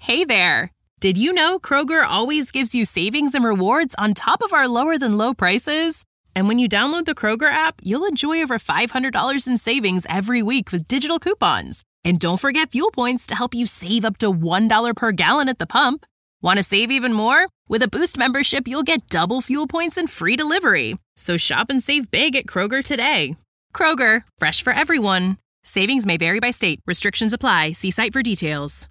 Hey there! Did you know Kroger always gives you savings and rewards on top of our lower-than-low prices? And when you download the Kroger app, you'll enjoy over $500 in savings every week with digital coupons. And don't forget fuel points to help you save up to $1 per gallon at the pump. Want to save even more? With a Boost membership, you'll get double fuel points and free delivery. So shop and save big at Kroger today. Kroger, fresh for everyone. Savings may vary by state. Restrictions apply. See site for details.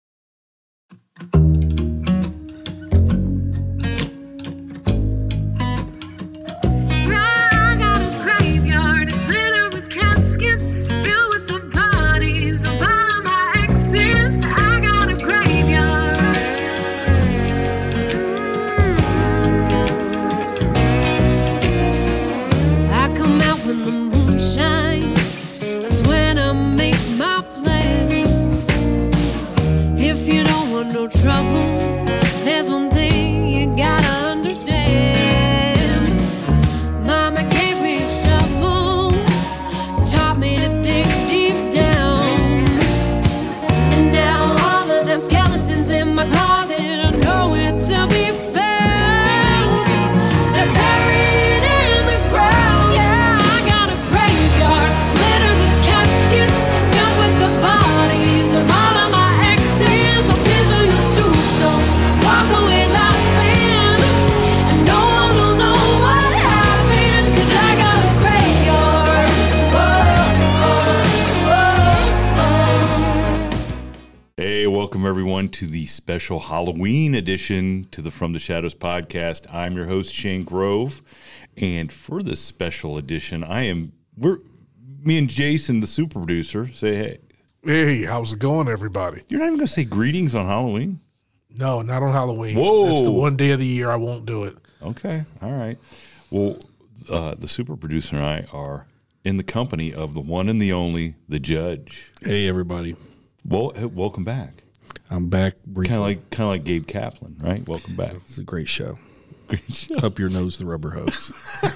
Trouble. There's one thing you gotta understand. Mama gave me a shovel, taught me to dig deep down. And now all of them skeletons in my closet are nowhere to be found. They're buried in the ground. Yeah, I got a graveyard littered with caskets filled with the bodies of all of my exes. I'll chisel you walk away laughing, and no one will know what happened, 'cause I got a graveyard. Hey, welcome everyone to the special Halloween edition to the From the Shadows podcast. I'm your host, Shane Grove, and for this special edition, me and Jason, the super producer, say hey. Hey, how's it going, everybody? You're not even going to say greetings on Halloween? No, not on Halloween. Whoa. That's the one day of the year I won't do it. Okay, all right. Well, the super producer and I are in the company of the one and the only, the Judge. Hey, everybody. Well, welcome back. I'm back briefly. Kind of like Gabe Kaplan, right? Welcome back. It's a great show. Great show. Up your nose, the rubber hose.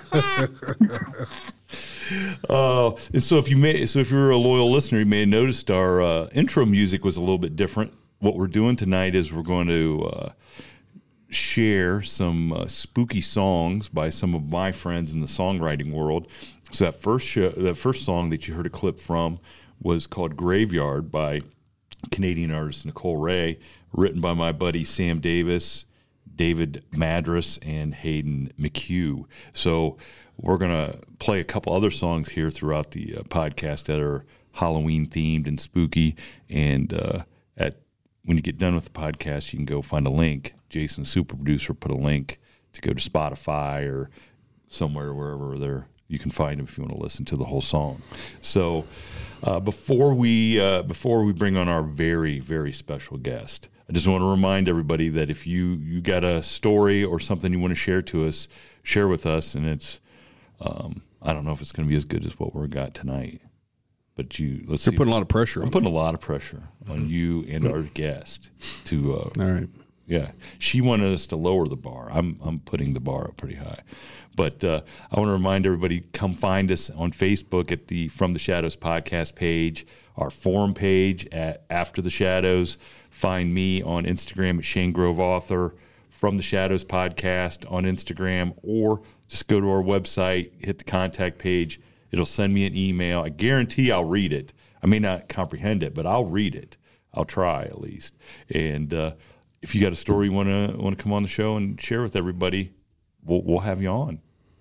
And so if you're a loyal listener, you may have noticed our intro music was a little bit different. What we're doing tonight is we're going to share some spooky songs by some of my friends in the songwriting world. So that first song that you heard a clip from was called Graveyard by Canadian artist Nicole Ray, written by my buddy Sam Davis, David Madras, and Hayden McHugh. So we're going to play a couple other songs here throughout the podcast that are Halloween themed and spooky. And when you get done with the podcast, you can go find a link. Jason, the super producer, put a link to go to Spotify or somewhere, wherever you can find them if you want to listen to the whole song. So before we bring on our very, very special guest, I just want to remind everybody that if you got a story or something you want to share with us, and it's I don't know if it's going to be as good as what we got tonight. But you're putting a lot of pressure on me. I'm putting a lot of pressure on you and our guest to. All right. Yeah, she wanted us to lower the bar. I'm putting the bar up pretty high, but I want to remind everybody: come find us on Facebook at the From the Shadows podcast page, our forum page at After the Shadows. Find me on Instagram at Shane Grove Author, From the Shadows podcast on Instagram, or just go to our website, hit the contact page. It'll send me an email. I guarantee I'll read it. I may not comprehend it, but I'll read it. I'll try at least. And if you got a story you want to come on the show and share with everybody, we'll have you on.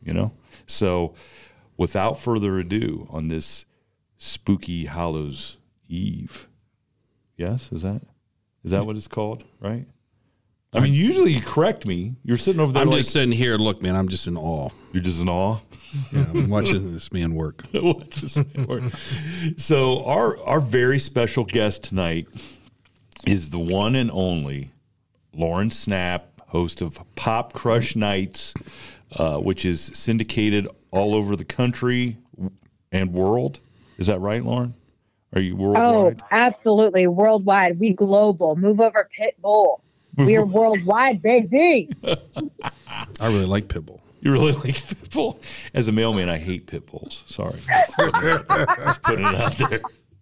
So without further ado, on this spooky Hallows Eve, yes, is that what it's called? Right? I mean, usually you correct me. You're sitting over there. I'm just sitting here. Look, man, I'm just in awe. You're just in awe? Yeah, I'm watching this man work. So our very special guest tonight is the one and only Lauren Snap, host of Pop Crush Nights, which is syndicated all over the country and world. Is that right, Lauren? Are you worldwide? Oh, absolutely. Worldwide. We global. Move over Pitbull. We are worldwide, baby. I really like Pitbull. You really like Pitbull? As a mailman, I hate Pitbulls. Sorry. Just putting it out there.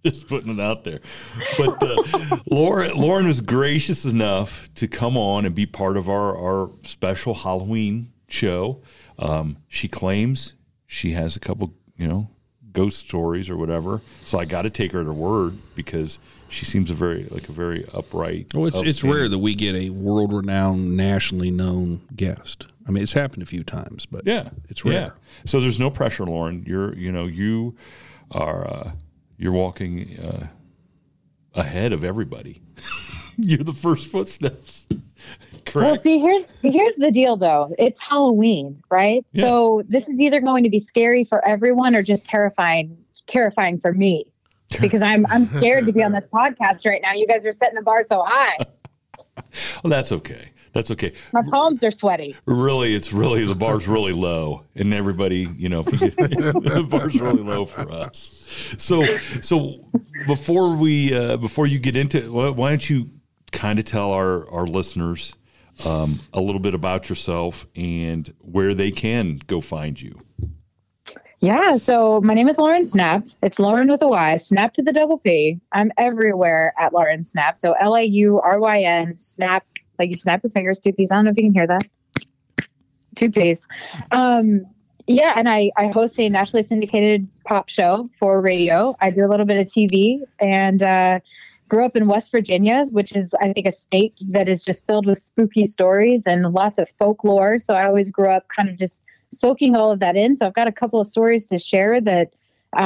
Just putting it out there. But Lauren was gracious enough to come on and be part of our special Halloween show. She claims she has a couple, ghost stories or whatever. So I got to take her at her word because she seems a very upright. Well, it's rare that we get a world-renowned, nationally known guest. I mean, it's happened a few times, but it's rare. Yeah. So there's no pressure, Lauren. You are you're walking ahead of everybody. You're the first footsteps. Correct. Well, see, here's the deal, though. It's Halloween, right? Yeah. So this is either going to be scary for everyone or just terrifying for me, because I'm scared to be on this podcast right now. You guys are setting the bar so high. Well, that's okay. That's okay. My palms are sweaty. Really, the bar's really low, and everybody, the bar's really low for us. So before you get into it, why don't you kind of tell our listeners a little bit about yourself and where they can go find you? Yeah, so my name is Lauren Snap. It's Lauren with a Y, Snap to the double P. I'm everywhere at Lauren Snap. So LAURYN, Snap, like you snap your fingers, 2 P's. I don't know if you can hear that. 2 P's. Yeah, and I host a nationally syndicated pop show for radio. I do a little bit of TV and grew up in West Virginia, which is, I think, a state that is just filled with spooky stories and lots of folklore. So I always grew up kind of just soaking all of that in. So I've got a couple of stories to share that,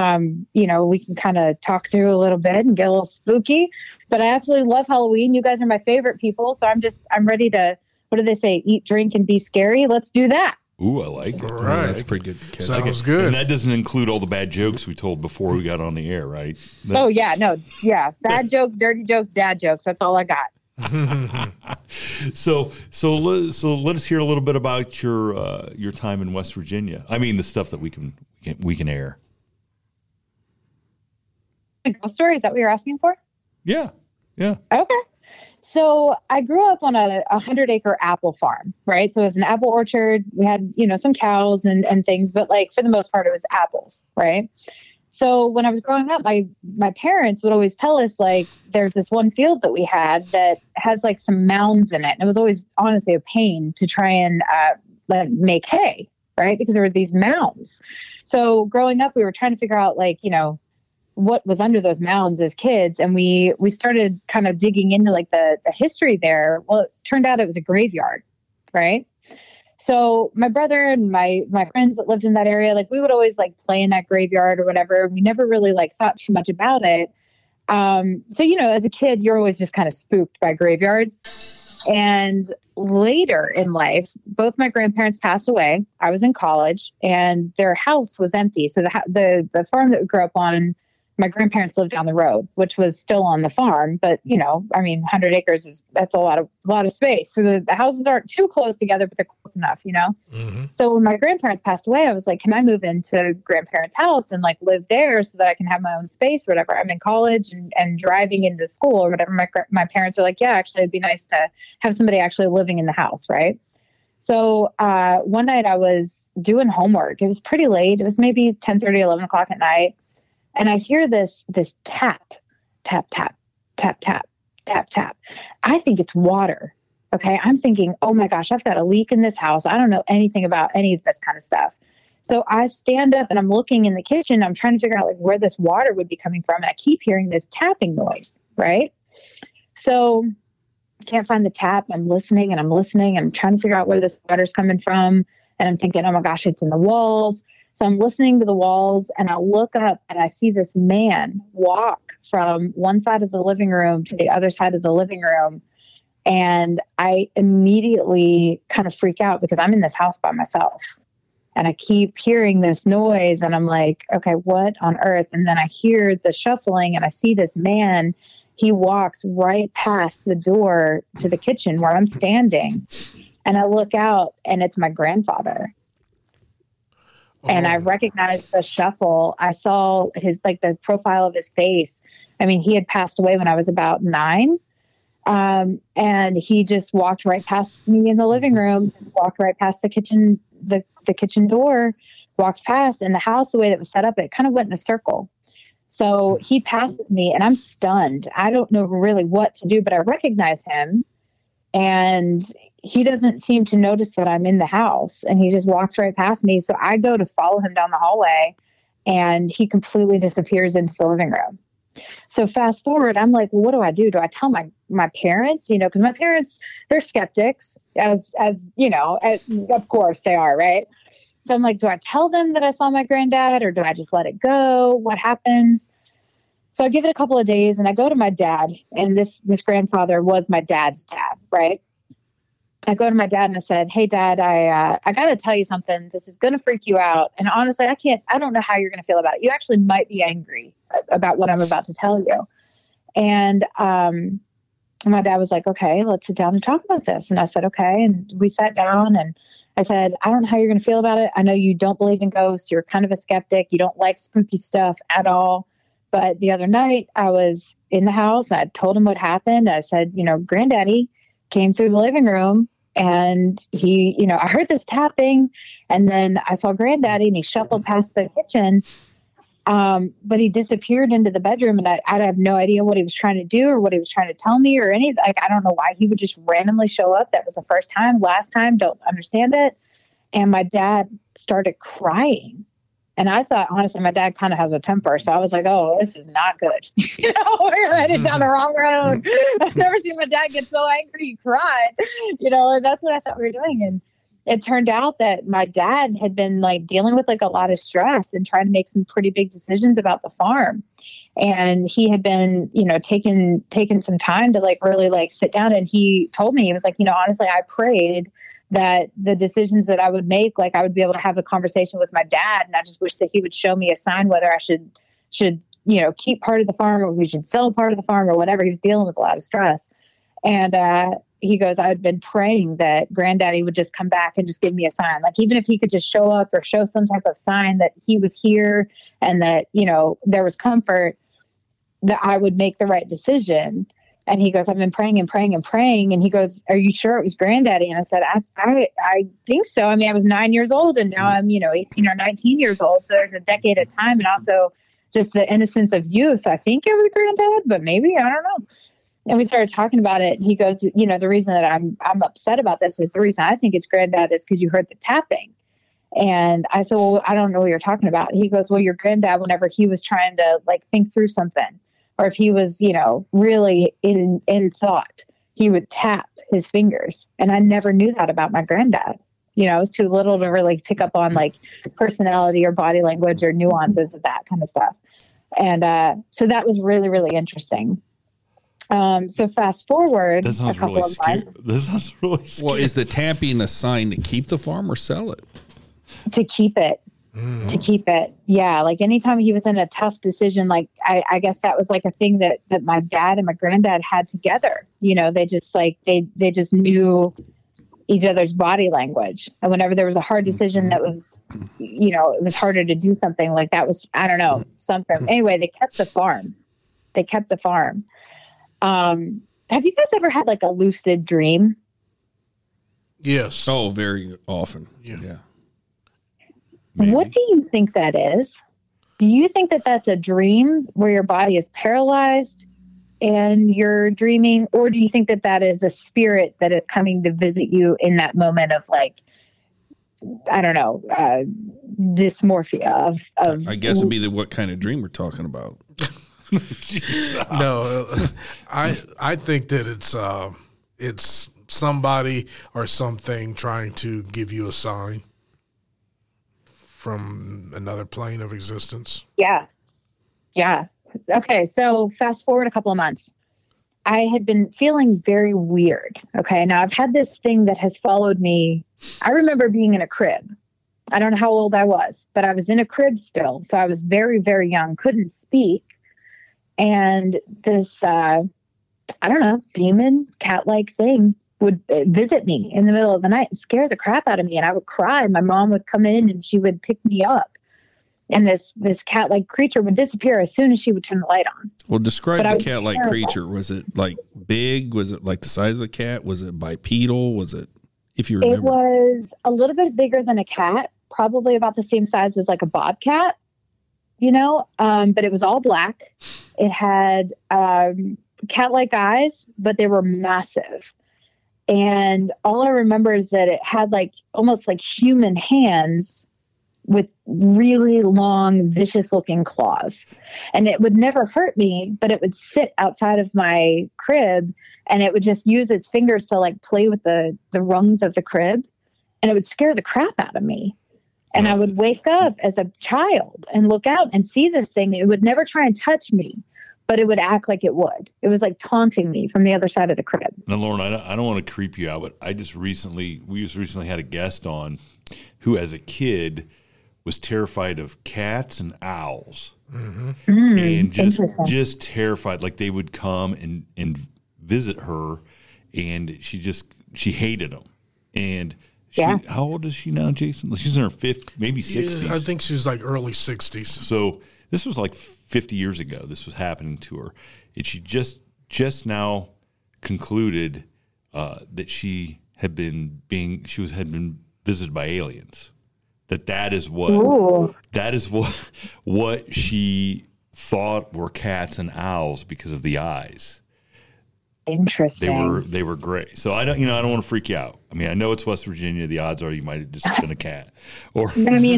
we can kind of talk through a little bit and get a little spooky. But I absolutely love Halloween. You guys are my favorite people. So I'm ready to, what do they say? Eat, drink, and be scary. Let's do that. Ooh, I like it. All right. That's pretty good. Sounds good. And that doesn't include all the bad jokes we told before we got on the air, right? Oh, yeah. No. Yeah. Bad jokes, dirty jokes, dad jokes. That's all I got. So let us hear a little bit about your time in West Virginia. I mean, the stuff that we can air. A ghost story? Is that what you're asking for? Yeah. Okay. So I grew up on a 100-acre apple farm, right? So it was an apple orchard. We had, some cows and things, but like for the most part, it was apples, right? So when I was growing up, my parents would always tell us, like, there's this one field that we had that has like some mounds in it. And it was always honestly a pain to try and make hay, right? Because there were these mounds. So growing up, we were trying to figure out what was under those mounds as kids. And we started kind of digging into like the history there. Well, it turned out it was a graveyard, right? So my brother and my friends that lived in that area, like we would always like play in that graveyard or whatever. We never really like thought too much about it. So, as a kid, you're always just kind of spooked by graveyards. And later in life, both my grandparents passed away. I was in college and their house was empty. So the farm that we grew up on, my grandparents lived down the road, which was still on the farm. But, 100 acres that's a lot of space. So the houses aren't too close together, but they're close enough, Mm-hmm. So when my grandparents passed away, I was like, can I move into grandparents' house and like live there so that I can have my own space or whatever? I'm in college and driving into school or whatever. My parents are like, yeah, actually, it'd be nice to have somebody actually living in the house, right? So one night I was doing homework. It was pretty late. It was maybe 10:30, 11 o'clock at night. And I hear this tap, tap, tap, tap, tap, tap, tap. I think it's water. Okay. I'm thinking, oh my gosh, I've got a leak in this house. I don't know anything about any of this kind of stuff. So I stand up and I'm looking in the kitchen. I'm trying to figure out like where this water would be coming from. And I keep hearing this tapping noise. Right. So I can't find the tap. I'm listening and I'm trying to figure out where this water's coming from. And I'm thinking, oh my gosh, it's in the walls. So I'm listening to the walls and I look up and I see this man walk from one side of the living room to the other side of the living room. And I immediately kind of freak out because I'm in this house by myself. And I keep hearing this noise and I'm like, okay, what on earth? And then I hear the shuffling and I see this man. He walks right past the door to the kitchen where I'm standing. And I look out and it's my grandfather. And I recognized the shuffle. I saw the profile of his face. I mean, he had passed away when I was about 9. And he just walked right past me in the living room, just walked right past the kitchen, the kitchen door, walked past. And the house, the way that was set up, it kind of went in a circle. So he passes me and I'm stunned. I don't know really what to do, but I recognize him and he doesn't seem to notice that I'm in the house and he just walks right past me. So I go to follow him down the hallway and he completely disappears into the living room. So fast forward, I'm like, well, what do I do? Do I tell my parents, you know, because my parents, they're skeptics as you know, of course they are, right? So I'm like, do I tell them that I saw my granddad or do I just let it go? What happens? So I give it a couple of days and I go to my dad, and this grandfather was my dad's dad, right? I go to my dad and I said, hey, Dad, I got to tell you something. This is going to freak you out. And honestly, I don't know how you're going to feel about it. You actually might be angry about what I'm about to tell you. And my dad was like, okay, let's sit down and talk about this. And I said, okay. And we sat down and I said, I don't know how you're going to feel about it. I know you don't believe in ghosts. You're kind of a skeptic. You don't like spooky stuff at all. But the other night I was in the house. I told him what happened. I said, you know, Granddaddy came through the living room and he, you know, I heard this tapping and then I saw Granddaddy and he shuffled past the kitchen. But he disappeared into the bedroom and I have no idea what he was trying to do or what he was trying to tell me or anything. Like, I don't know why he would just randomly show up. That was the first time, last time, don't understand it. And my dad started crying. And I thought, honestly, my dad kind of has a temper. So I was like, oh, this is not good. You know, we're headed down the wrong road. I've never seen my dad get so angry he cried. You know, and that's what I thought we were doing. And it turned out that my dad had been like dealing with like a lot of stress and trying to make some pretty big decisions about the farm. And he had been, you know, taking some time to like really like sit down. And he told me, he was like, you know, honestly, I prayed that the decisions that I would make, like I would be able to have a conversation with my dad. And I just wish that he would show me a sign whether I should, you know, keep part of the farm or if we should sell part of the farm or whatever. He was dealing with a lot of stress. And he goes, I had been praying that Granddaddy would just come back and just give me a sign. Like, even if he could just show up or show some type of sign that he was here and that, you know, there was comfort, that I would make the right decision. And he goes, I've been praying and praying and praying. And he goes, are you sure it was Granddaddy? And I said, I think so. I mean, I was 9 years old and now I'm, you know, 18 or 19 years old. So there's a decade of time. And also just the innocence of youth. I think it was Granddad, but maybe, I don't know. And we started talking about it. And he goes, you know, the reason that I'm upset about this is the reason I think it's Granddad is because you heard the tapping. And I said, well, I don't know what you're talking about. And he goes, well, your granddad, whenever he was trying to like think through something, or if he was, you know, really in thought, he would tap his fingers. And I never knew that about my granddad. You know, I was too little to really pick up on like personality or body language or nuances of that kind of stuff. And so that was really, really interesting. So fast forward a couple of months. This sounds really scary. Well, is the tapping a sign to keep the farm or sell it? To keep it. To keep it. Yeah. Like anytime he was in a tough decision, like I guess that was like a thing that my dad and my granddad had together. You know, they just like, they just knew each other's body language. And whenever there was a hard decision that was, you know, it was harder to do something like that was, I don't know, something. Anyway, they kept the farm. Have you guys ever had like a lucid dream? Yes. Oh, very often. Yeah. Maybe. What do you think that is? Do you think that that's a dream where your body is paralyzed and you're dreaming? Or do you think that that is a spirit that is coming to visit you in that moment of like, I don't know, dysmorphia of I guess it'd be what kind of dream we're talking about. No, I think that it's somebody or something trying to give you a sign from another plane of existence. Yeah. Okay, so fast forward a couple of months. I had been feeling very weird. Okay, now I've had this thing that has followed me. I remember being in a crib. I don't know how old I was, but I was in a crib still. So I was very, very young, couldn't speak. And this, I don't know, demon, cat-like thing would visit me in the middle of the night and scare the crap out of me. And I would cry. My mom would come in and she would pick me up. And this cat-like creature would disappear as soon as she would turn the light on. Well, describe the cat-like creature. Was it like big? Was it like the size of a cat? Was it bipedal? Was it, if you remember? It was a little bit bigger than a cat, probably about the same size as like a bobcat. but it was all black. It had cat-like eyes, but they were massive. And all I remember is that it had like almost like human hands with really long, vicious looking claws. And it would never hurt me, but it would sit outside of my crib and it would just use its fingers to like play with the rungs of the crib. And it would scare the crap out of me. And I would wake up as a child and look out and see this thing. It would never try and touch me, but it would act like it would. It was like taunting me from the other side of the crib. Now, Lauren, I don't want to creep you out, but we just recently had a guest on who, as a kid, was terrified of cats and owls, and just terrified. Like they would come and visit her, and she hated them. And how old is she now, Jason? She's in her 50s, maybe 60s. Yeah, I think she was like early 60s. So this was like 50 years ago. This was happening to her, and she just now concluded that she had been visited by aliens. That is what she thought were cats and owls because of the eyes. Interesting. They were gray. So I don't want to freak you out. I mean, I know it's West Virginia. The odds are you might have just been a cat. Or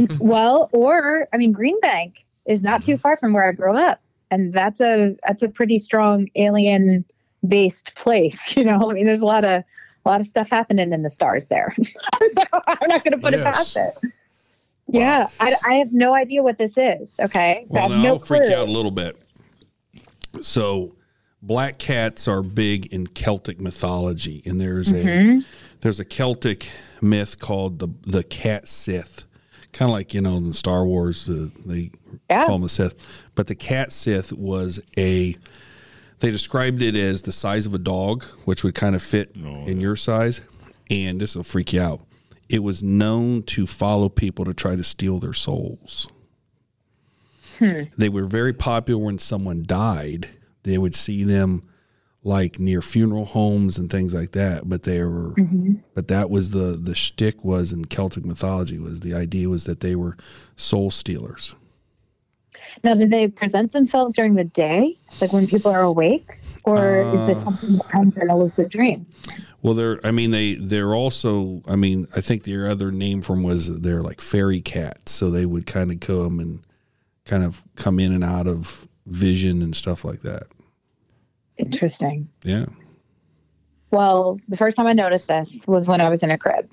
Green Bank is not too far from where I grew up, and that's a pretty strong alien based place. There's a lot of stuff happening in the stars there. So I'm not going to put it past it. Wow. Yeah, I have no idea what this is. Okay, so well, I have no I'll clue. freak you out a little bit. So, black cats are big in Celtic mythology, and there's a Celtic myth called the cat Sith, kind of like in Star Wars they call them the Sith, but the cat Sith was they described it as the size of a dog, which would kind of fit in your size, and this will freak you out. It was known to follow people to try to steal their souls. They were very popular when someone died. They would see them like near funeral homes and things like that. But but that was the shtick was in Celtic mythology was the idea was that they were soul stealers. Now, did they present themselves during the day, like when people are awake, or is this something that comes in a lucid dream? Well, they're also, I think their other name for them was they're like fairy cats. So they would kind of come in and out of vision and stuff like that. Interesting. Yeah. Well, the first time I noticed this was when I was in a crib.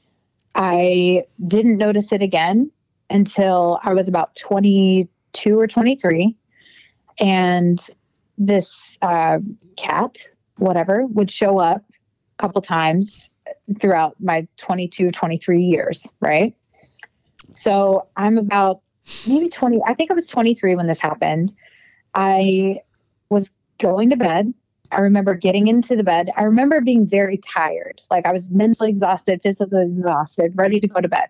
I didn't notice it again until I was about 22 or 23. And this cat, whatever, would show up a couple times throughout my 22, 23 years, right? So I'm about maybe 20. I think I was 23 when this happened. I was going to bed. I remember getting into the bed. I remember being very tired. Like I was mentally exhausted, physically exhausted, ready to go to bed.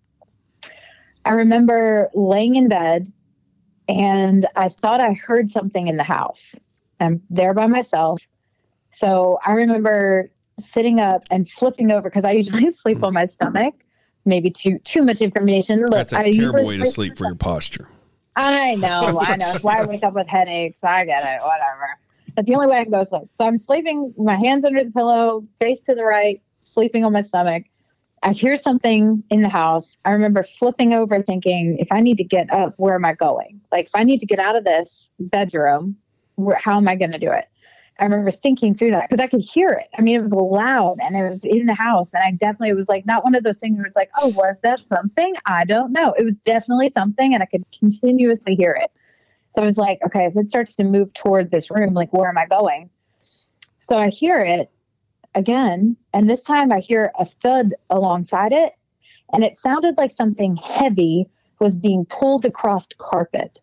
I remember laying in bed and I thought I heard something in the house. I'm there by myself. So I remember sitting up and flipping over because I usually sleep on my stomach. Maybe too much information. Look, that's a terrible way to sleep for your posture. I know. That's why I wake up with headaches. I get it. Whatever. That's the only way I can go to sleep. So I'm sleeping, my hands under the pillow, face to the right, sleeping on my stomach. I hear something in the house. I remember flipping over thinking, if I need to get up, where am I going? Like, if I need to get out of this bedroom, how am I going to do it? I remember thinking through that because I could hear it. I mean, it was loud and it was in the house. And I definitely, it was like not one of those things where it's like, oh, was that something? I don't know. It was definitely something and I could continuously hear it. So I was like, okay, if it starts to move toward this room, like, where am I going? So I hear it again. And this time I hear a thud alongside it. And it sounded like something heavy was being pulled across carpet.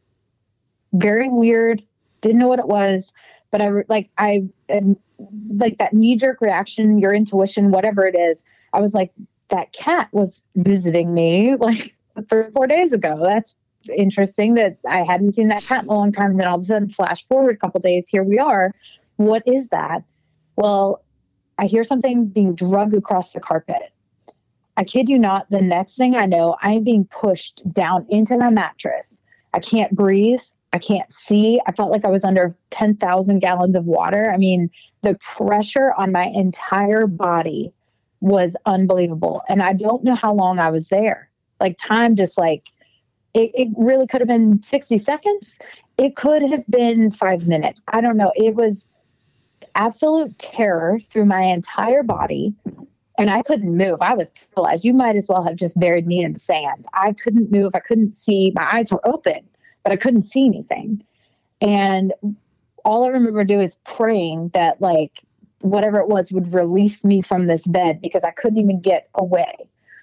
Very weird. Didn't know what it was. But I that knee-jerk reaction, your intuition, whatever it is, I was like, that cat was visiting me like 3 or 4 days ago. That's interesting that I hadn't seen that cat in a long time. And then all of a sudden, flash forward a couple of days, here we are. What is that? Well, I hear something being dragged across the carpet. I kid you not, the next thing I know, I'm being pushed down into my mattress. I can't breathe. I can't see. I felt like I was under 10,000 gallons of water. I mean, the pressure on my entire body was unbelievable. And I don't know how long I was there. Like time just like, it really could have been 60 seconds. It could have been 5 minutes. I don't know. It was absolute terror through my entire body. And I couldn't move. I was paralyzed. You might as well have just buried me in sand. I couldn't move. I couldn't see. My eyes were open, but I couldn't see anything. And all I remember doing is praying that like whatever it was would release me from this bed because I couldn't even get away.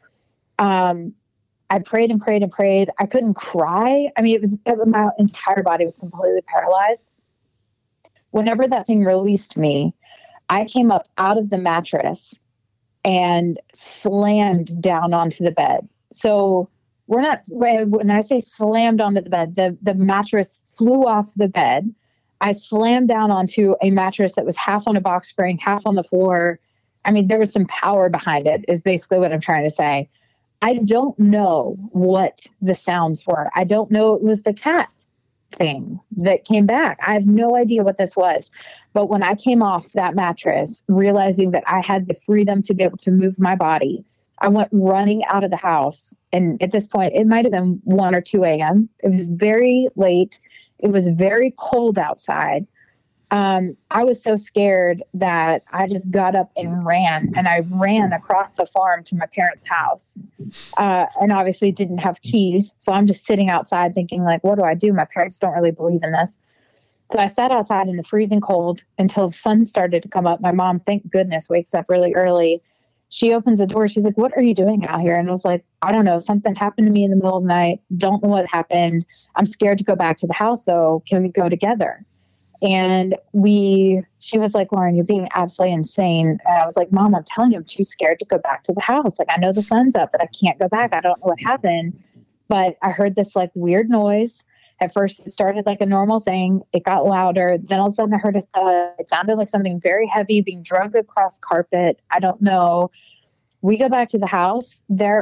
I prayed and prayed and prayed. I couldn't cry. I mean, my entire body was completely paralyzed. Whenever that thing released me, I came up out of the mattress and slammed down onto the bed. So when I say slammed onto the bed, the mattress flew off the bed. I slammed down onto a mattress that was half on a box spring, half on the floor. I mean, there was some power behind it, is basically what I'm trying to say. I don't know what the sounds were. I don't know it was the cat thing that came back. I have no idea what this was. But when I came off that mattress, realizing that I had the freedom to be able to move my body, I went running out of the house. And at this point, it might have been 1 or 2 a.m. It was very late. It was very cold outside. I was so scared that I just got up and ran. And I ran across the farm to my parents' house. And obviously didn't have keys. So I'm just sitting outside thinking, like, what do I do? My parents don't really believe in this. So I sat outside in the freezing cold until the sun started to come up. My mom, thank goodness, wakes up really early. She opens the door. She's like, what are you doing out here? And I was like, I don't know. Something happened to me in the middle of the night. Don't know what happened. I'm scared to go back to the house, though. Can we go together? And she was like, Lauren, you're being absolutely insane. And I was like, Mom, I'm telling you, I'm too scared to go back to the house. Like, I know the sun's up, but I can't go back. I don't know what happened. But I heard this like weird noise. At first, it started like a normal thing. It got louder. Then all of a sudden, I heard a thud. It sounded like something very heavy being dragged across carpet. I don't know. We go back to the house. The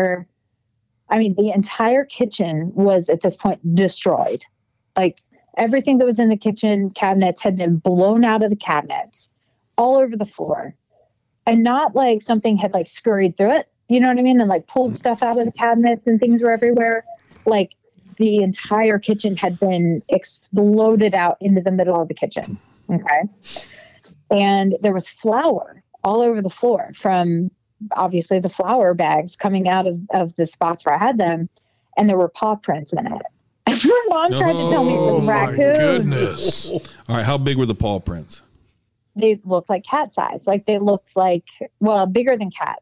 entire kitchen was at this point destroyed. Like, everything that was in the kitchen cabinets had been blown out of the cabinets all over the floor. And not like something had like scurried through it, you know what I mean? And like pulled stuff out of the cabinets and things were everywhere. Like the entire kitchen had been exploded out into the middle of the kitchen. Okay. And there was flour all over the floor from obviously the flour bags coming out of the spots where I had them. And there were paw prints in it. My mom tried to tell me it was raccoons. My goodness. All right, how big were the paw prints? They looked like cat size. Like they looked like, well, bigger than cat.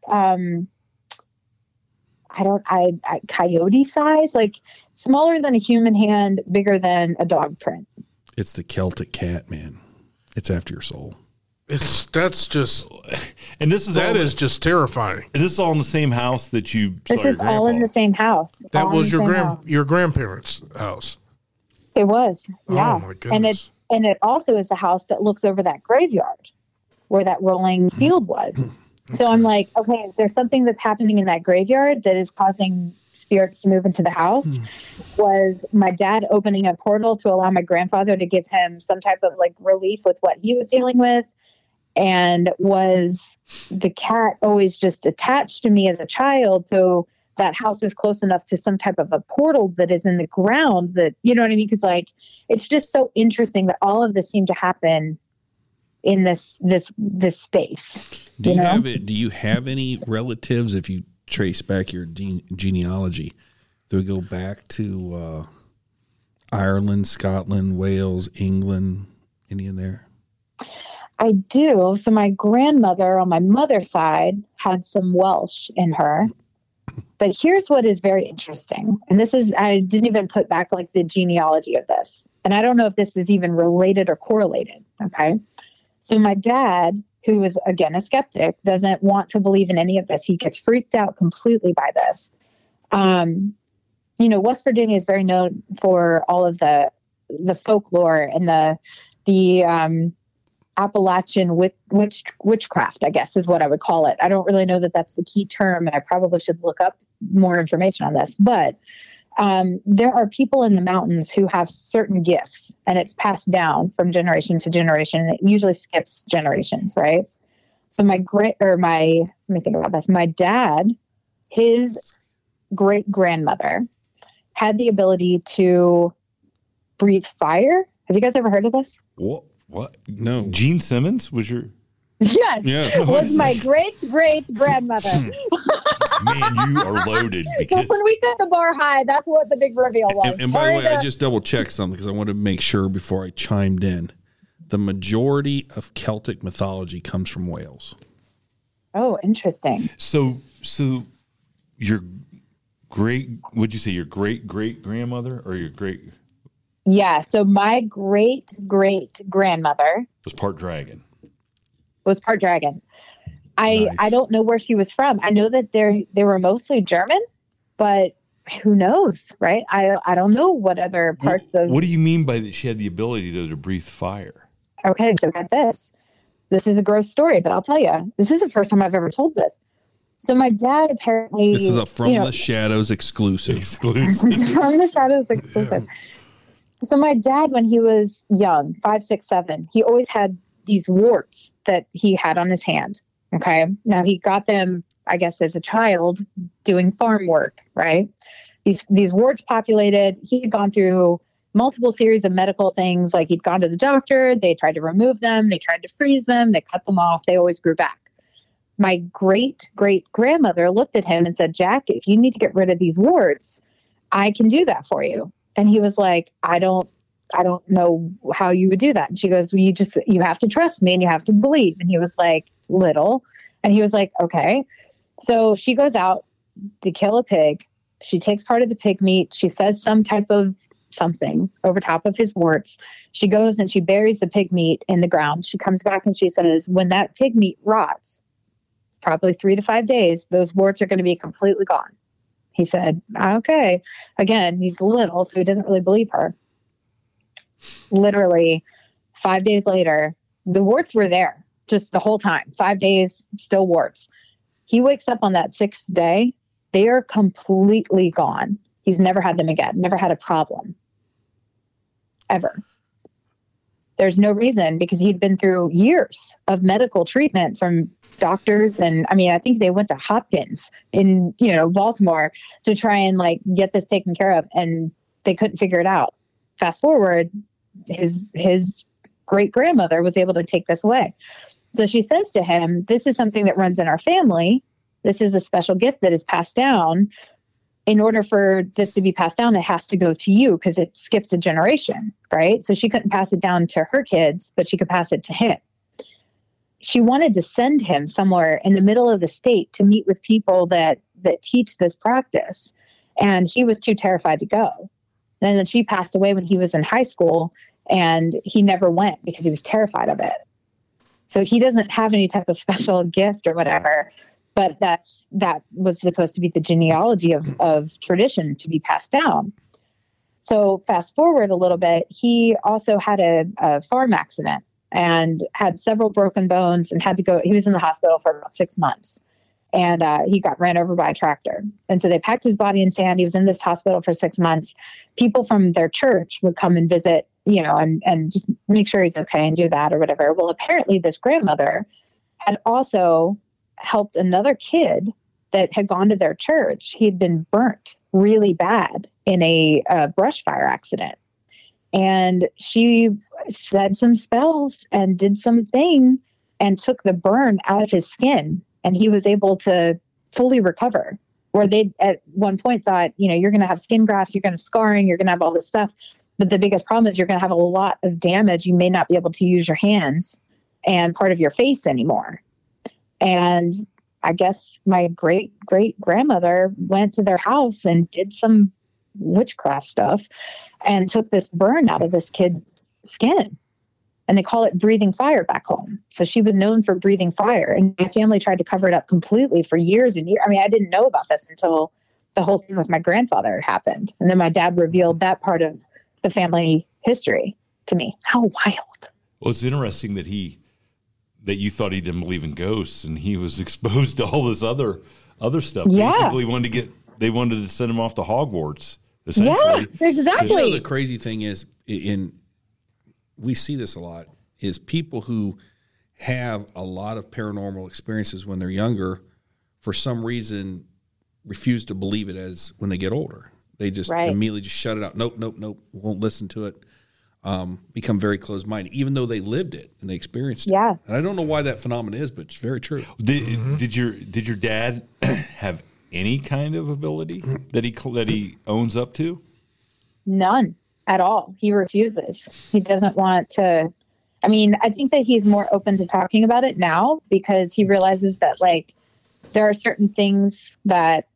Coyote size, like smaller than a human hand, bigger than a dog print. It's the Celtic cat, man. It's after your soul. That's just, and this is just terrifying. And this is all in the same house that you. This is all in the same house. That was your grandparents' house. It was, yeah. Oh my goodness! And it also is the house that looks over that graveyard, where that rolling field was. So I'm like, okay, there's something that's happening in that graveyard that is causing spirits to move into the house. Was my dad opening a portal to allow my grandfather to give him some type of like relief with what he was dealing with? And was the cat always just attached to me as a child? So that house is close enough to some type of a portal that is in the ground that, you know what I mean? Because like, it's just so interesting that all of this seemed to happen in this space. Do you have any relatives, if you trace back your genealogy, do we go back to Ireland, Scotland, Wales, England, any in there? I do. So my grandmother on my mother's side had some Welsh in her. But here's what is very interesting. And this is, I didn't even put back like the genealogy of this. And I don't know if this is even related or correlated. Okay. So my dad, who is again a skeptic, doesn't want to believe in any of this. He gets freaked out completely by this. West Virginia is very known for all of the folklore and the Appalachian witchcraft, I guess is what I would call it. I don't really know that that's the key term, and I probably should look up more information on this. But There are people in the mountains who have certain gifts, and it's passed down from generation to generation. It usually skips generations, right? So let me think about this. My dad, his great grandmother had the ability to breathe fire. Have you guys ever heard of this? What? No. Gene Simmons was your... Yes, Yeah. was my great grandmother. Man, you are loaded. So Because when we set the bar high, that's what the big reveal was. And by the way, Sorry I to- just double checked something because I wanted to make sure before I chimed in. The majority of Celtic mythology comes from Wales. Oh, interesting. so your would you say your great grandmother or your great Yeah. So my great grandmother was part dragon? was part dragon. Nice. I don't know where she was from. I know that they were mostly German, but who knows, right? I don't know what other parts of. What do you mean by that? She had the ability to breathe fire. Okay, so got this. This is a gross story, but I'll tell you, this is the first time I've ever told this. So my dad apparently. This is a From you know, the Shadows exclusive. Exclusive. This is From the Shadows exclusive. So my dad, when he was young, 5, 6, 7, he always had these warts that he had on his hand. Okay. Now he got them, I guess, as a child doing farm work, right? These warts populated. He had gone through multiple series of medical things. Like he'd gone to the doctor. They tried to remove them. They tried to freeze them. They cut them off. They always grew back. My great grandmother looked at him and said, Jack, if you need to get rid of these warts, I can do that for you. And he was like, I don't know how you would do that. And she goes, well, you have to trust me and you have to believe. And he was like, little. And he was like, okay. So she goes out to kill a pig. She takes part of the pig meat. She says some type of something over top of his warts. She goes and she buries the pig meat in the ground. She comes back and she says, when that pig meat rots, probably 3 to 5 days, those warts are going to be completely gone. He said, okay. Again, he's little, so he doesn't really believe her. Literally 5 days later, the warts were there just the whole time. 5 days, still warts. He wakes up on that 6th day. They are completely gone. He's never had them again, never had a problem. Ever. There's no reason because he'd been through years of medical treatment from doctors. And I mean, I think they went to Hopkins in, Baltimore to try and get this taken care of. And they couldn't figure it out. Fast forward, his great grandmother was able to take this away. So she says to him, this is something that runs in our family. This is a special gift that is passed down. In order for this to be passed down, it has to go to you because it skips a generation, right? So she couldn't pass it down to her kids, but she could pass it to him. She wanted to send him somewhere in the middle of the state to meet with people that teach this practice. And he was too terrified to go. And then she passed away when he was in high school and he never went because he was terrified of it. So he doesn't have any type of special gift or whatever, but that was supposed to be the genealogy of tradition to be passed down. So fast forward a little bit, he also had a farm accident and had several broken bones and had to go. He was in the hospital for about 6 months and he got ran over by a tractor. And so they packed his body in sand. He was in this hospital for 6 months. People from their church would come and visit, and just make sure he's okay and do that or whatever. Well, apparently this grandmother had also helped another kid that had gone to their church. He'd been burnt really bad in a brush fire accident. And she said some spells and did something and took the burn out of his skin. And he was able to fully recover. Where they at one point thought, you're going to have skin grafts, you're going to have scarring, you're going to have all this stuff. But the biggest problem is you're going to have a lot of damage. You may not be able to use your hands and part of your face anymore. And I guess my great grandmother went to their house and did some witchcraft stuff and took this burn out of this kid's skin. And they call it breathing fire back home. So she was known for breathing fire. And my family tried to cover it up completely for years and years. I mean, I didn't know about this until the whole thing with my grandfather happened. And then my dad revealed that part of the family history to me. How wild. Well, it's interesting that you thought he didn't believe in ghosts and he was exposed to all this other stuff. Yeah. Basically they wanted to send him off to Hogwarts. essentially. Yeah, exactly. You know, the crazy thing is, we see this a lot, is people who have a lot of paranormal experiences when they're younger, for some reason, refuse to believe it as when they get older. They just immediately just shut it out. Nope, won't listen to it. Become very closed-minded, even though they lived it and they experienced it. Yeah. And I don't know why that phenomenon is, but it's very true. Did your dad have any kind of ability that he owns up to? None at all. He refuses. He doesn't want to. I mean, I think that he's more open to talking about it now because he realizes that, like, there are certain things that,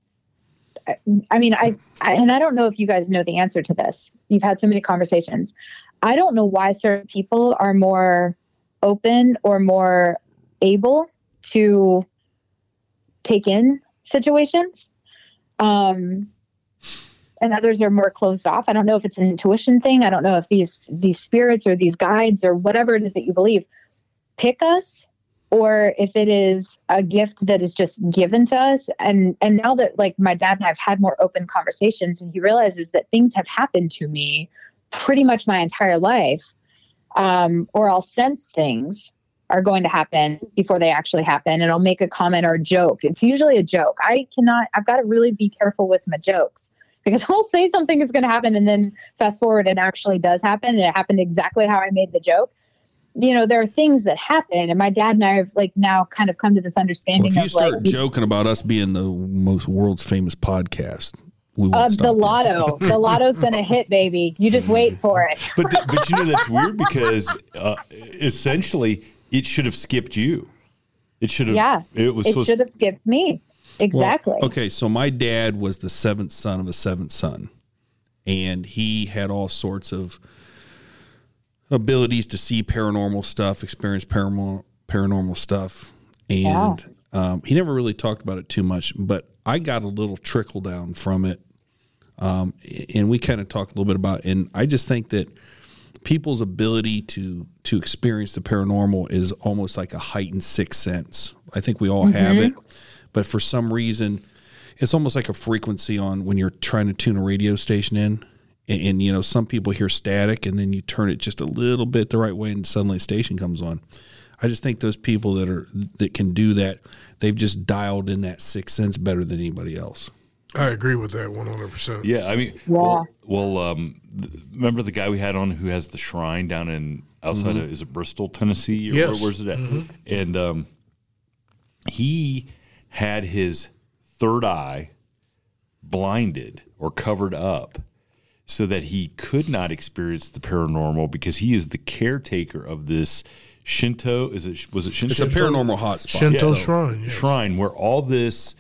I mean, I don't know if you guys know the answer to this. You've had so many conversations. I don't know why certain people are more open or more able to take in situations. And others are more closed off. I don't know if it's an intuition thing. I don't know if these spirits or these guides or whatever it is that you believe pick us, or if it is a gift that is just given to us. And now that, like, my dad and I have had more open conversations, and he realizes that things have happened to me pretty much my entire life, or I'll sense things are going to happen before they actually happen. And I'll make a comment or a joke. It's usually a joke. I've got to really be careful with my jokes, because I'll say something is going to happen, and then fast forward, it actually does happen, and it happened exactly how I made the joke. You know, there are things that happen, and my dad and I have, like, now kind of come to this understanding. Well, if you of, start like, joking about us being the most world's famous podcast, we won't stop the you. lotto. The lotto's going to hit, baby. You just wait for it. But you know, that's weird because essentially it should have skipped you. It should have. Yeah, It should have skipped me. Exactly. Well, okay, so my dad was the seventh son of a seventh son, and he had all sorts of abilities to see paranormal stuff, experience paranormal stuff, and he never really talked about it too much, but I got a little trickle down from it, and we kind of talked a little bit about it, and I just think that people's ability to experience the paranormal is almost like a heightened sixth sense. I think we all have it, but for some reason, it's almost like a frequency on when you're trying to tune a radio station in. And, you know, some people hear static, and then you turn it just a little bit the right way, and suddenly a station comes on. I just think those people that can do that, they've just dialed in that sixth sense better than anybody else. I agree with that 100%. Yeah, I mean, remember the guy we had on who has the shrine down in outside of, is it Bristol, Tennessee? Or Yes. where's it at? And he had his third eye blinded or covered up, so that he could not experience the paranormal, because he is the caretaker of this Shinto. Was it Shinto? It's a paranormal hotspot. Shinto shrine. Yes. Shrine where all this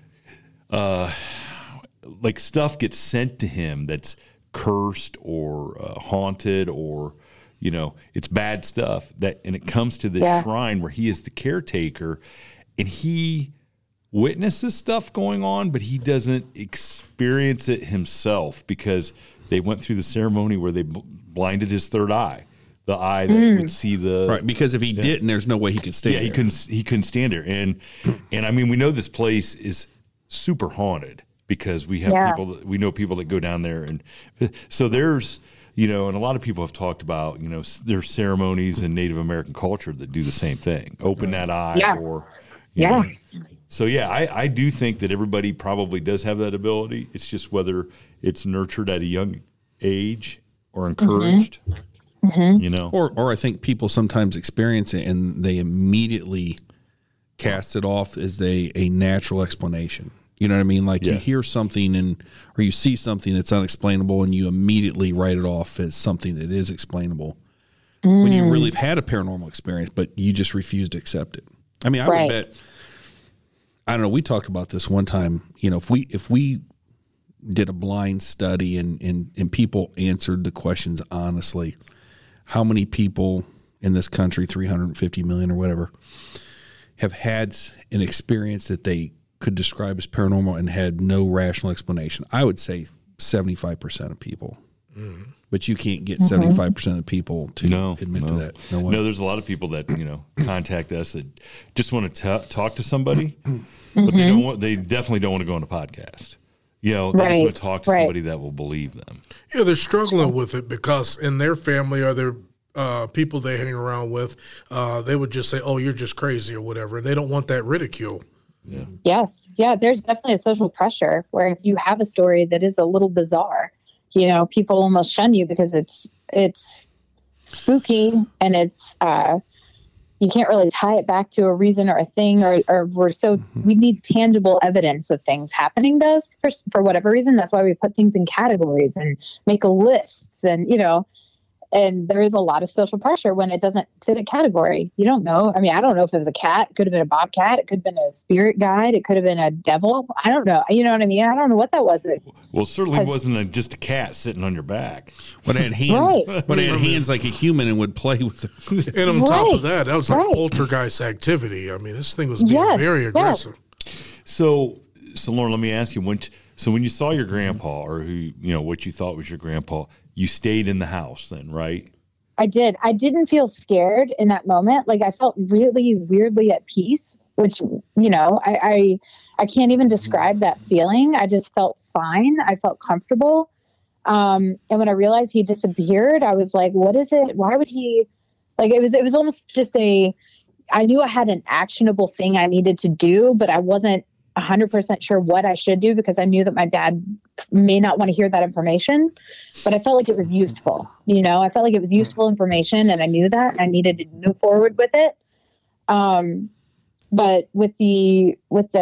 like stuff gets sent to him that's cursed or haunted, or, you know, it's bad stuff, and it comes to this shrine where he is the caretaker, and he witnesses stuff going on, but he doesn't experience it himself, because they went through the ceremony where they blinded his third eye, the eye that would see the Right, because if he didn't, there's no way he could stay there. he couldn't stand there. And I mean, we know this place is super haunted because we have we know people that go down there, and so there's, you know, and a lot of people have talked about, you know, there's ceremonies in Native American culture that do the same thing, open that eye, or you know. So I do think that everybody probably does have that ability. It's just whether it's nurtured at a young age or encouraged. You know, or I think people sometimes experience it and they immediately cast it off as a natural explanation. You know what I mean? Like you hear something or you see something that's unexplainable, and you immediately write it off as something that is explainable when you really have had a paranormal experience, but you just refuse to accept it. I mean, I would bet. I don't know. We talked about this one time. You know, if we did a blind study and people answered the questions honestly, how many people in this country, 350 million or whatever, have had an experience that they could describe as paranormal and had no rational explanation? I would say 75% of people. But you can't get 75% of the people to admit to that. No, there's a lot of people that, you know, contact us that just want to talk to somebody, but they definitely don't want to go on a podcast. You know, they just Right, want to talk to right. somebody that will believe them. Yeah, they're struggling with it because in their family or their people they hang around with, they would just say, "Oh, you're just crazy" or whatever, and they don't want that ridicule. Yes. Yeah. There's definitely a social pressure where if you have a story that is a little bizarre, you know, people almost shun you because it's spooky and it's, you can't really tie it back to a reason or a thing, or we need tangible evidence of things happening to us for whatever reason. That's why we put things in categories and make lists and, you know, and there is a lot of social pressure when it doesn't fit a category. You don't know. I mean, I don't know if it was a cat. It could have been a bobcat. It could have been a spirit guide. It could have been a devil. I don't know. You know what I mean? I don't know what that was. Well, it certainly wasn't just a cat sitting on your back. But it had hands. Right. But it had hands like a human and would play with it. And on top of Right, that was like right. poltergeist activity. I mean, this thing was being Yes, very yes. aggressive. So Lauren, let me ask you, when you saw your grandpa, or who, you know, what you thought was your grandpa, you stayed in the house then, right? I did. I didn't feel scared in that moment. Like I felt really weirdly at peace, which, you know, I can't even describe that feeling. I just felt fine. I felt comfortable. And when I realized he disappeared, I was like, what is it? Why would he, like, it was almost just I knew I had an actionable thing I needed to do, but I wasn't 100% sure what I should do because I knew that my dad may not want to hear that information, but I felt like it was useful. You know, I felt like it was useful information and I knew that and I needed to move forward with it. But with the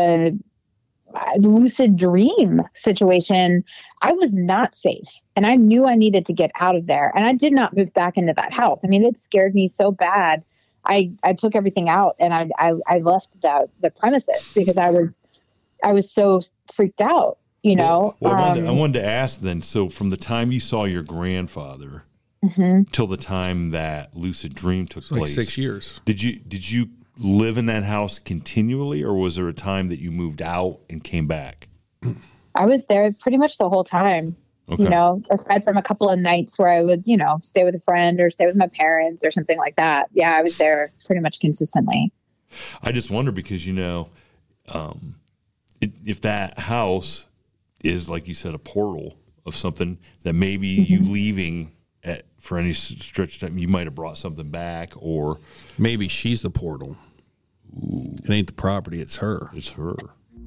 lucid dream situation, I was not safe and I knew I needed to get out of there. And I did not move back into that house. I mean, it scared me so bad. I took everything out and I left the premises because I was so freaked out, you know. Well, I wanted to ask then, so from the time you saw your grandfather till the time that lucid dream took Like place, 6 years. Did you live in that house continually, or was there a time that you moved out and came back? I was there pretty much the whole time, Okay. you know, aside from a couple of nights where I would, you know, stay with a friend or stay with my parents or something like that. Yeah, I was there pretty much consistently. I just wonder because, you know, if that house is, like you said, a portal of something that maybe you leaving for any stretch of time, you might have brought something back, or Maybe she's the portal. It ain't the property, it's her. it's her.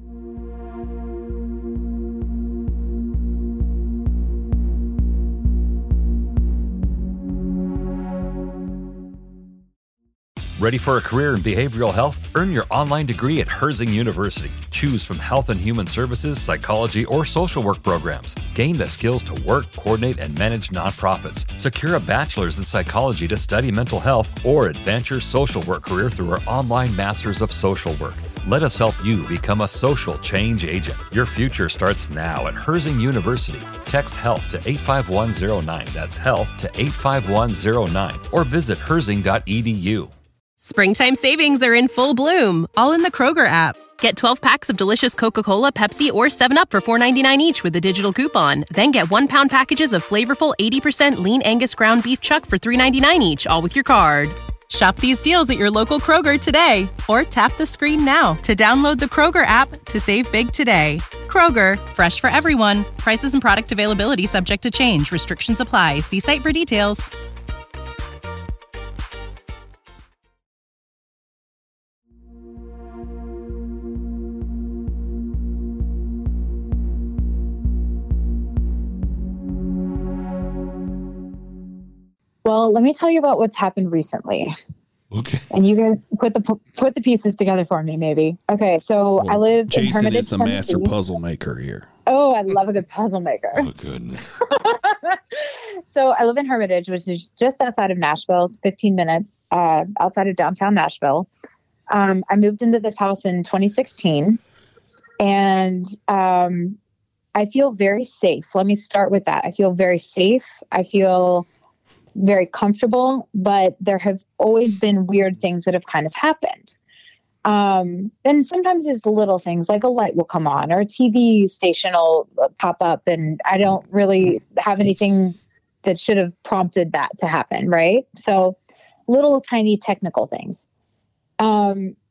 Ready for a career in behavioral health? Earn your online degree at Herzing University. Choose from health and human services, psychology, or social work programs. Gain the skills to work, coordinate, and manage nonprofits. Secure a bachelor's in psychology to study mental health, or advance your social work career through our online Masters of Social Work. Let us help you become a social change agent. Your future starts now at Herzing University. Text HEALTH to 85109. That's HEALTH to 85109. Or visit herzing.edu. Springtime savings are in full bloom, all in the Kroger app. Get 12 packs of delicious Coca-Cola, Pepsi, or 7-Up for $4.99 each with a digital coupon. Then get 1-pound packages of flavorful 80% lean Angus ground beef chuck for $3.99 each, all with your card. Shop these deals at your local Kroger today, or tap the screen now to download the Kroger app to save big today. Kroger, fresh for everyone. Prices and product availability subject to change. Restrictions apply. See site for details. Well, let me tell you about what's happened recently. Okay. And you guys put the pieces together for me, maybe. Okay, so I live in Jason Hermitage, is the master Tennessee. puzzle maker here. Oh, I love a good puzzle maker. Oh, goodness. So I live in Hermitage, which is just outside of Nashville. It's 15 minutes outside of downtown Nashville. I moved into this house in 2016, and I feel very safe. Let me start with that. I feel very safe. I feel very comfortable, but there have always been weird things that have kind of happened. And sometimes it's the little things like a light will come on or a TV station will pop up, and I don't really have anything that should have prompted that to happen. Right. So little tiny technical things.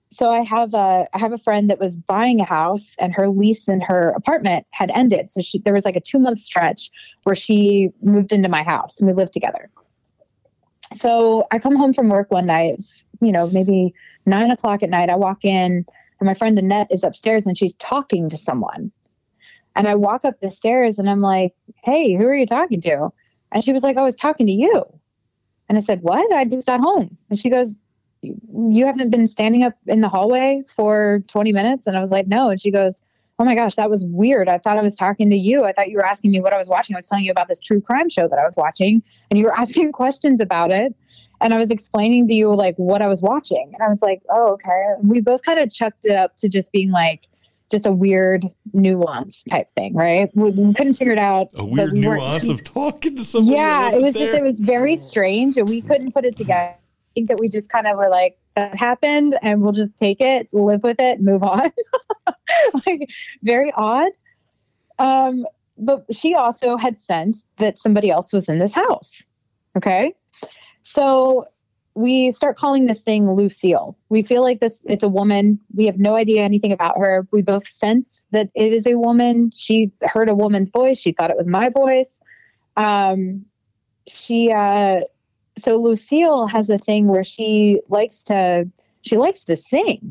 so I have a friend that was buying a house, and her lease in her apartment had ended. So there was like a 2-month stretch where she moved into my house and we lived together. So I come home from work one night, it's, maybe 9:00 at night. I walk in and my friend Annette is upstairs and she's talking to someone. And I walk up the stairs and I'm like, hey, who are you talking to? And she was like, I was talking to you. And I said, what? I just got home. And she goes, you haven't been standing up in the hallway for 20 minutes? And I was like, no. And she goes, oh my gosh, that was weird. I thought I was talking to you. I thought you were asking me what I was watching. I was telling you about this true crime show that I was watching, and you were asking questions about it. And I was explaining to you like what I was watching. And I was like, oh, okay. We both kind of chucked it up to just being like, just a weird nuance type thing, right? We couldn't figure it out. A weird nuance of talking to somebody. Yeah, it was very strange, and we couldn't put it together. I think that we just kind of were like, that happened, and we'll just take it, live with it, move on. Like, very odd. But she also had sensed that somebody else was in this house. Okay. So we start calling this thing Lucille. We feel like it's a woman. We have no idea anything about her. We both sense that it is a woman. She heard a woman's voice. She thought it was my voice. So Lucille has a thing where she likes to sing.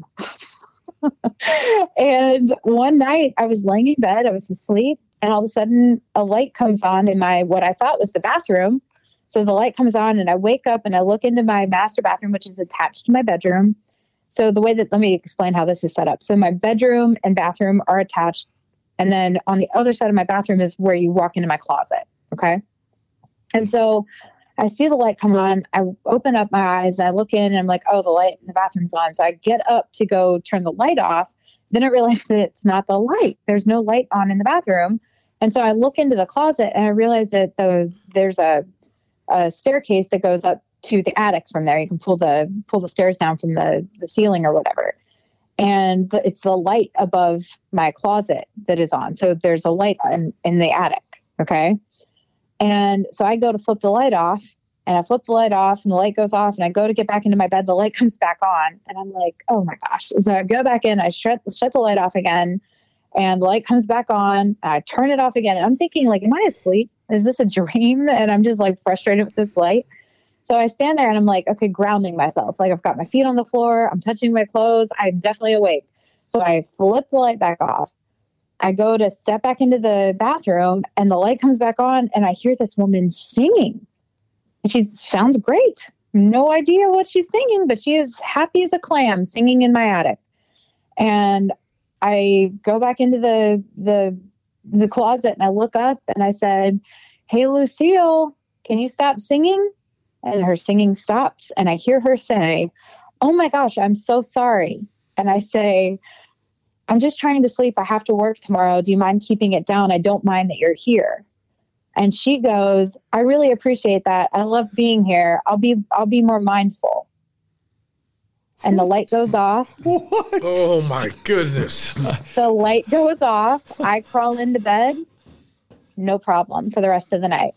And one night I was laying in bed, I was asleep, and all of a sudden a light comes on in what I thought was the bathroom. So the light comes on and I wake up and I look into my master bathroom, which is attached to my bedroom. So let me explain how this is set up. So my bedroom and bathroom are attached. And then on the other side of my bathroom is where you walk into my closet. Okay. And so I see the light come on. I open up my eyes and I look in and I'm like, oh, the light in the bathroom's on. So I get up to go turn the light off. Then I realize that it's not the light. There's no light on in the bathroom. And so I look into the closet and I realize that there's a staircase that goes up to the attic from there. You can pull the stairs down from the ceiling or whatever. And it's the light above my closet that is on. So there's a light in the attic. Okay. And so I go to flip the light off, and I flip the light off and the light goes off, and I go to get back into my bed. The light comes back on and I'm like, oh my gosh. So I go back in, I shut the light off again, and the light comes back on. I turn it off again. And I'm thinking like, am I asleep? Is this a dream? And I'm just like frustrated with this light. So I stand there and I'm like, okay, grounding myself. Like I've got my feet on the floor. I'm touching my clothes. I'm definitely awake. So I flip the light back off. I go to step back into the bathroom and the light comes back on and I hear this woman singing. And she sounds great. No idea what she's singing, but she is happy as a clam singing in my attic. And I go back into the closet and I look up and I said, hey, Lucille, can you stop singing? And her singing stops and I hear her say, oh my gosh, I'm so sorry. And I say, I'm just trying to sleep. I have to work tomorrow. Do you mind keeping it down? I don't mind that you're here. And she goes, I really appreciate that. I love being here. I'll be more mindful. And the light goes off. What? Oh my goodness. The light goes off. I crawl into bed. No problem for the rest of the night.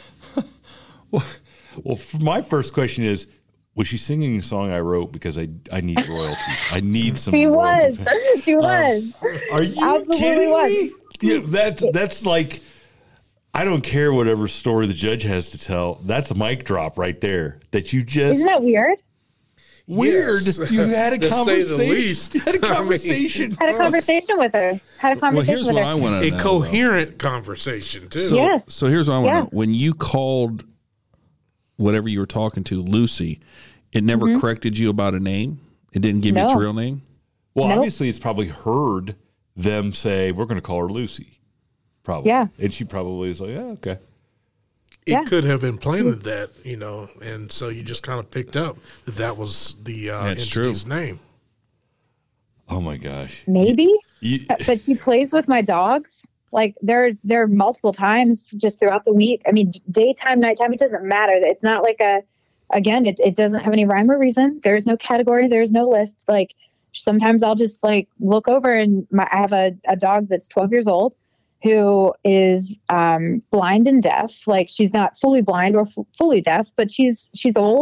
Well, my first question is, was she singing a song I wrote? Because I need royalties. I need some She royalties. was. She was. Are you Absolutely kidding was. me? Yeah, that's like, I don't care whatever story the judge has to tell. That's a mic drop right there. That you just Isn't that weird? weird. Yes. You had a To say the conversation. least. You had a I mean, conversation. Had a conversation with her. Well, here's what I want to A know. coherent conversation too. So, Yes. So here's what I want to Yeah. know. When you called whatever you were talking to, Lucy, it never corrected you about a name? It didn't give you its No. real name? Well, Nope. obviously, it's probably heard them say, we're going to call her Lucy. Probably. Yeah. And she probably is like, yeah, okay. It Yeah. could have implanted that, and so you just kind of picked up that was the That's entity's true. name. Oh, my gosh. Maybe. You- But she plays with my dogs. Like there are multiple times just throughout the week. I mean, daytime, nighttime, it doesn't matter. It's not like it doesn't have any rhyme or reason. There's no category. There's no list. Like sometimes I'll just like look over and I have a dog that's 12 years old who is blind and deaf. Like she's not fully blind or fully deaf, but she's old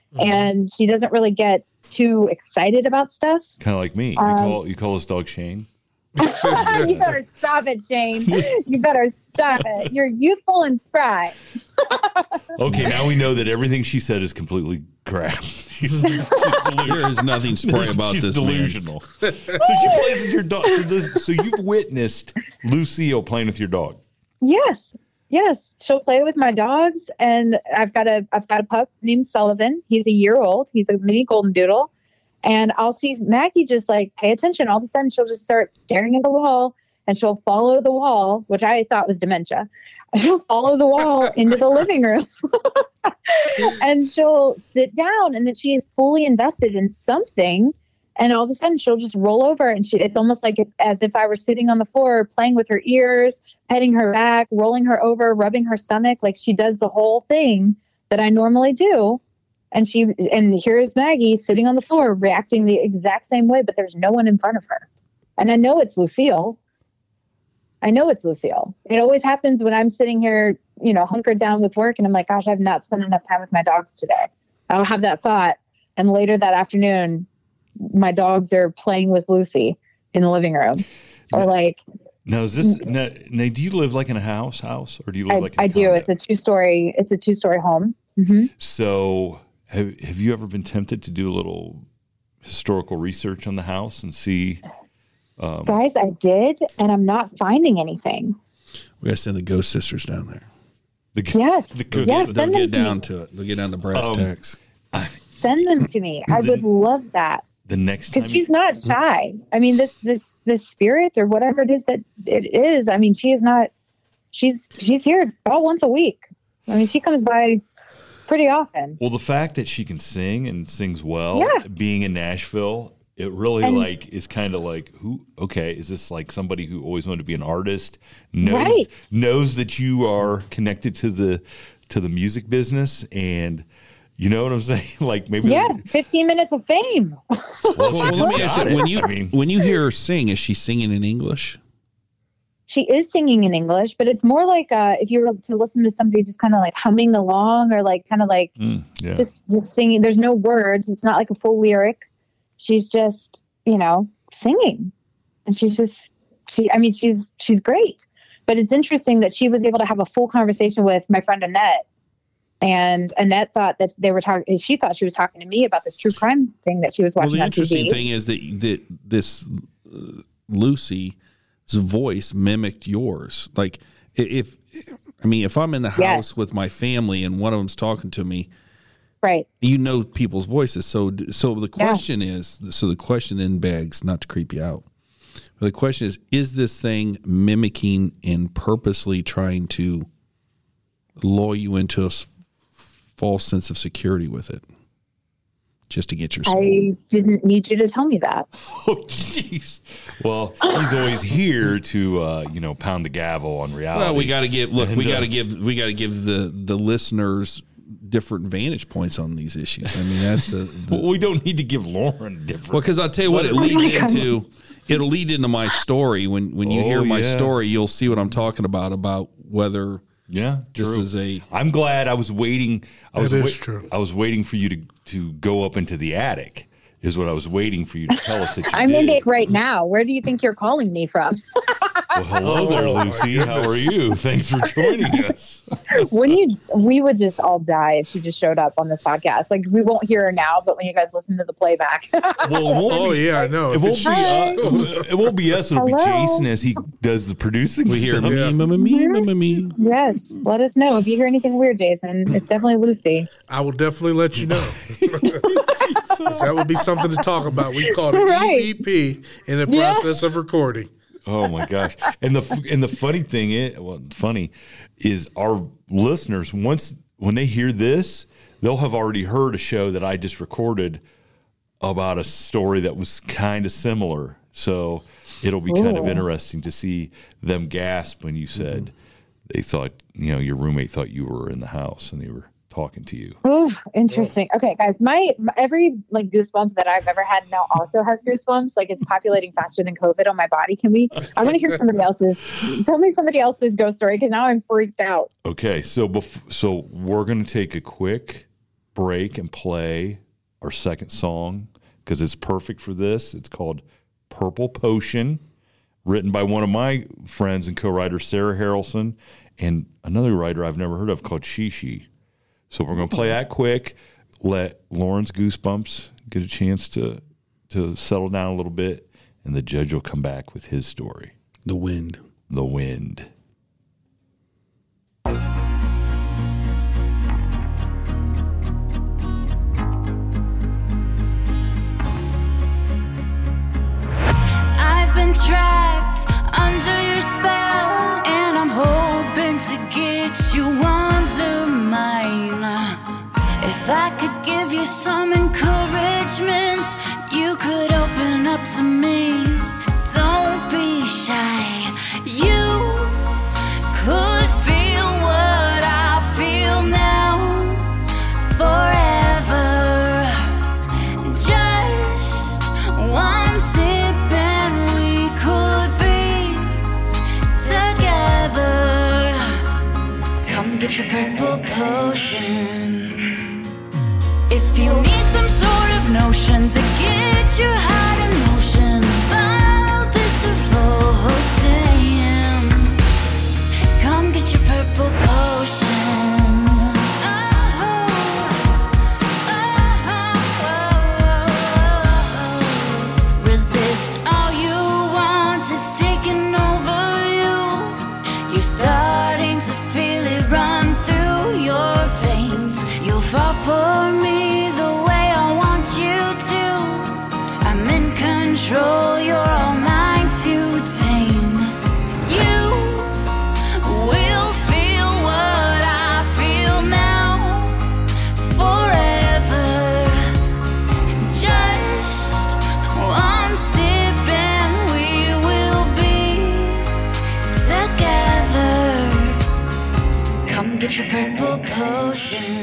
and she doesn't really get too excited about stuff. Kind of like me. You call this dog Shane? You better stop it, Shane. You better stop it. You're youthful and spry. Okay, now we know that everything she said is completely crap. She's There is nothing spray about she's this delusional. So she plays with your dog. So you've witnessed Lucille playing with your dog. Yes. She'll play with my dogs, and I've got a pup named Sullivan. He's a year old. He's a mini golden doodle. And I'll see Maggie just like pay attention. All of a sudden, she'll just start staring at the wall, and she'll follow the wall, which I thought was dementia. She'll follow the wall into the living room, and she'll sit down, and then she is fully invested in something. And all of a sudden, she'll just roll over, and it's almost like as if I were sitting on the floor, playing with her ears, petting her back, rolling her over, rubbing her stomach. Like she does the whole thing that I normally do. And here is Maggie sitting on the floor reacting the exact same way, but there's no one in front of her. And I know it's Lucille. It always happens when I'm sitting here, hunkered down with work, and I'm like, gosh, I've not spent enough time with my dogs today. I'll have that thought. And later that afternoon, my dogs are playing with Lucy in the living room. Or like, now is this now, do you live like in a house, or do you live like in a I do. condo? It's a two-story home. Mm-hmm. So have you ever been tempted to do a little historical research on the house and see? Guys, I did, and I'm not finding anything. We got to send the Ghost Sisters down there. Yes. They'll send them get to down me. to it. They'll get down to brass tacks. Send them to me. I would love that. The next time, Because she's not shy. I mean, this spirit or whatever it is that it is. I mean, she is not. She's here about once a week. I mean, she comes by pretty often. Well, the fact that she can sing and sings well, Yeah. being in Nashville, it really is kind of like who? Okay, is this like somebody who always wanted to be an artist? Knows that you are connected to the music business, and you know what I'm saying? Like maybe 15 minutes of fame. Well, let me ask you, when you hear her sing, is she singing in English? She is singing in English, but it's more like if you were to listen to somebody just kind of like humming along or like kind of like just singing. There's no words. It's not like a full lyric. She's just, singing. And she's great. But it's interesting that she was able to have a full conversation with my friend Annette. And Annette thought that they were talking, she thought she was talking to me about this true crime thing that she was watching the on interesting TV. thing is that this Lucy's voice mimicked yours. Like if I'm in the house with my family and one of them's talking to me, right? People's voices. So the question the question then begs, not to creep you out, but the question is this thing mimicking and purposely trying to lull you into a false sense of security with it, just to get your soul? I didn't need you to tell me that. Oh, jeez. Well, he's always here to pound the gavel on reality. Well, we got to give the listeners different vantage points on these issues. I mean, that's well, we don't need to give Lauren different. Well, because I'll tell you what, it'll lead into my story. When you hear my story, you'll see what I'm talking about whether this is a. I'm glad I was waiting. True. I was waiting for you to go up into the attic. Is what I was waiting for you to tell us that you I'm did. in it right now. Where do you think you're calling me from? Well, hello there, Lucy. How are you? Thanks for joining us. We would just all die if she just showed up on this podcast. Like, we won't hear her now, but when you guys listen to the playback. Well, I know. It won't be us. It'll be Jason as he does the producing. We hear stuff. me. Yes. Let us know if you hear anything weird, Jason. It's definitely Lucy. I will definitely let you know. That would be something to talk about. We call it EVP in the process of recording. Oh my gosh! And the funny thing is our listeners, when they hear this, they'll have already heard a show that I just recorded about a story that was kind of similar. So it'll be kind of interesting to see them gasp when you said they thought your roommate thought you were in the house and they were talking to you. Oh, interesting. Okay, guys, my every goosebump that I've ever had now also has goosebumps. Like, it's populating faster than COVID on my body. I want to hear somebody else's. Tell me somebody else's ghost story because now I'm freaked out. Okay, so we're going to take a quick break and play our second song because it's perfect for this. It's called Purple Potion, written by one of my friends and co-writer, Sarah Harrelson, and another writer I've never heard of called Shishi. So we're going to play that quick, let Lauren's Goosebumps get a chance to settle down a little bit, and the judge will come back with his story. The Wind. The Wind. I've been trapped under your spell, and I'm hoping to get you under mine. If I could give you some encouragement, you could open up to me. Don't be shy. You could feel what I feel now forever. Just one sip and we could be together. Come get your purple potion. If you need some sort of notion to get your heart in motion about this devotion, come get your purple potion. Resist all you want, it's taking over you. You're starting to feel it run through your veins. You'll fall for me the way I want you to. I'm in control, you're all mine to tame. You will feel what I feel now forever. Just one sip and we will be together. Come get your purple potion.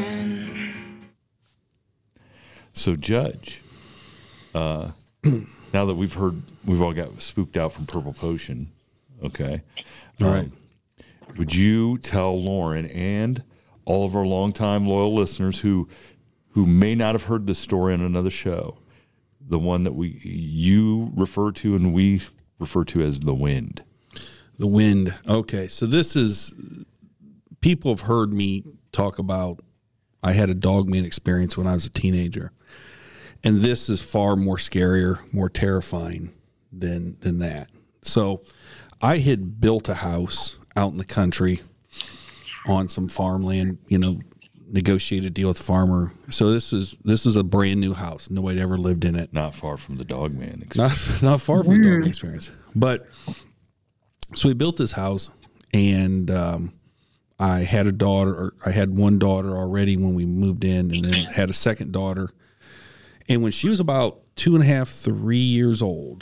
So, Judge, now that we've all got spooked out from Purple Potion, okay? All right. Would you tell Lauren and all of our longtime loyal listeners who may not have heard this story on another show, the one that you refer to and we refer to as The Wind? The Wind. Okay, so this is, people have heard me talk about, I had a dogman experience when I was a teenager. And this is far more scarier, more terrifying than that. So I had built a house out in the country on some farmland, negotiated a deal with the farmer. So this is a brand new house. Nobody ever lived in it. Not far from the Dogman experience. Not far from the dogman experience. But so we built this house, and I had a daughter, or I had one daughter already when we moved in, and then had a second daughter. And when she was about 2.5, 3 years old,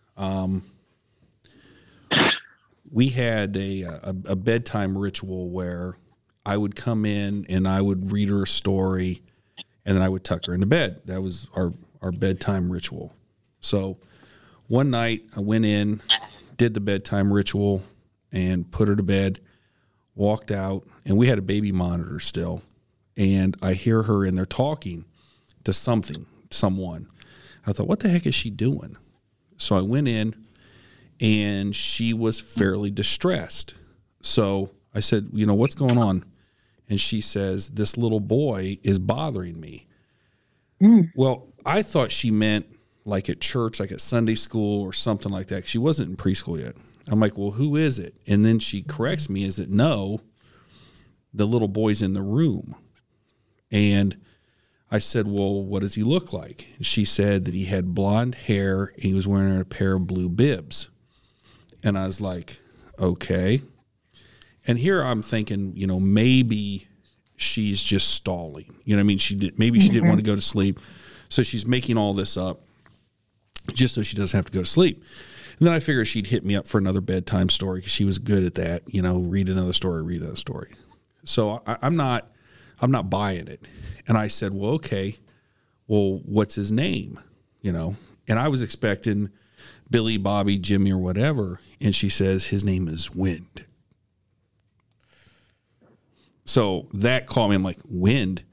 we had a bedtime ritual where I would come in and I would read her a story, and then I would tuck her into bed. That was our bedtime ritual. So one night I went in, did the bedtime ritual, and put her to bed, walked out, and we had a baby monitor still. And I hear her in there talking to someone. I thought, what the heck is she doing? So I went in, and she was fairly distressed. So I said, what's going on? And she says, this little boy is bothering me. Well, I thought she meant like at church, like at Sunday school or something like that. She wasn't in preschool yet. I'm like, well, who is it? And then she corrects me, is that no, the little boy's in the room. And I said, well, what does he look like? And she said that he had blonde hair and he was wearing a pair of blue bibs. And I was like, okay. And here I'm thinking, maybe she's just stalling. You know what I mean? Maybe she didn't want to go to sleep. So she's making all this up just so she doesn't have to go to sleep. And then I figured she'd hit me up for another bedtime story because she was good at that. Read another story. So I'm not buying it. And I said, well, okay, well, what's his name? And I was expecting Billy, Bobby, Jimmy, or whatever. And she says, his name is Wind. So that caught me. I'm like, Wind?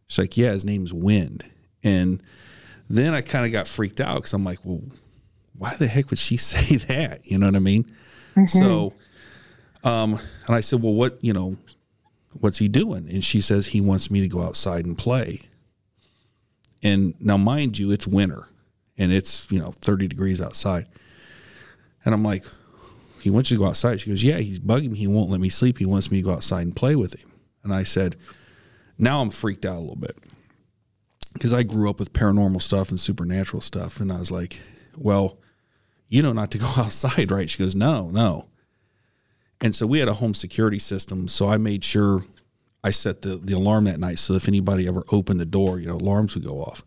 She's like, yeah, his name's Wind. And then I kind of got freaked out because I'm like, well, why the heck would she say that? You know what I mean? So, and I said, well, what's he doing? And she says, he wants me to go outside and play. And now, mind you, it's winter and it's, 30 degrees outside. And I'm like, he wants you to go outside. She goes, yeah, he's bugging me. He won't let me sleep. He wants me to go outside and play with him. And I said, now I'm freaked out a little bit because I grew up with paranormal stuff and supernatural stuff. And I was like, well, you know not to go outside, right? She goes, no. And so we had a home security system. So I made sure I set the alarm that night. So if anybody ever opened the door, alarms would go off.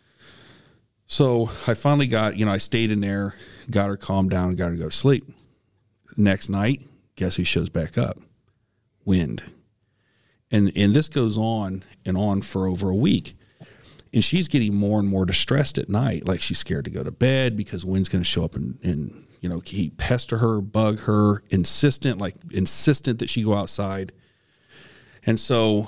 So I finally got, I stayed in there, got her calmed down, got her to go to sleep. Next night, guess who shows back up? Wind. And this goes on and on for over a week. And she's getting more and more distressed at night. Like she's scared to go to bed because Wind's going to show up and he pester her, bug her, insistent that she go outside. And so,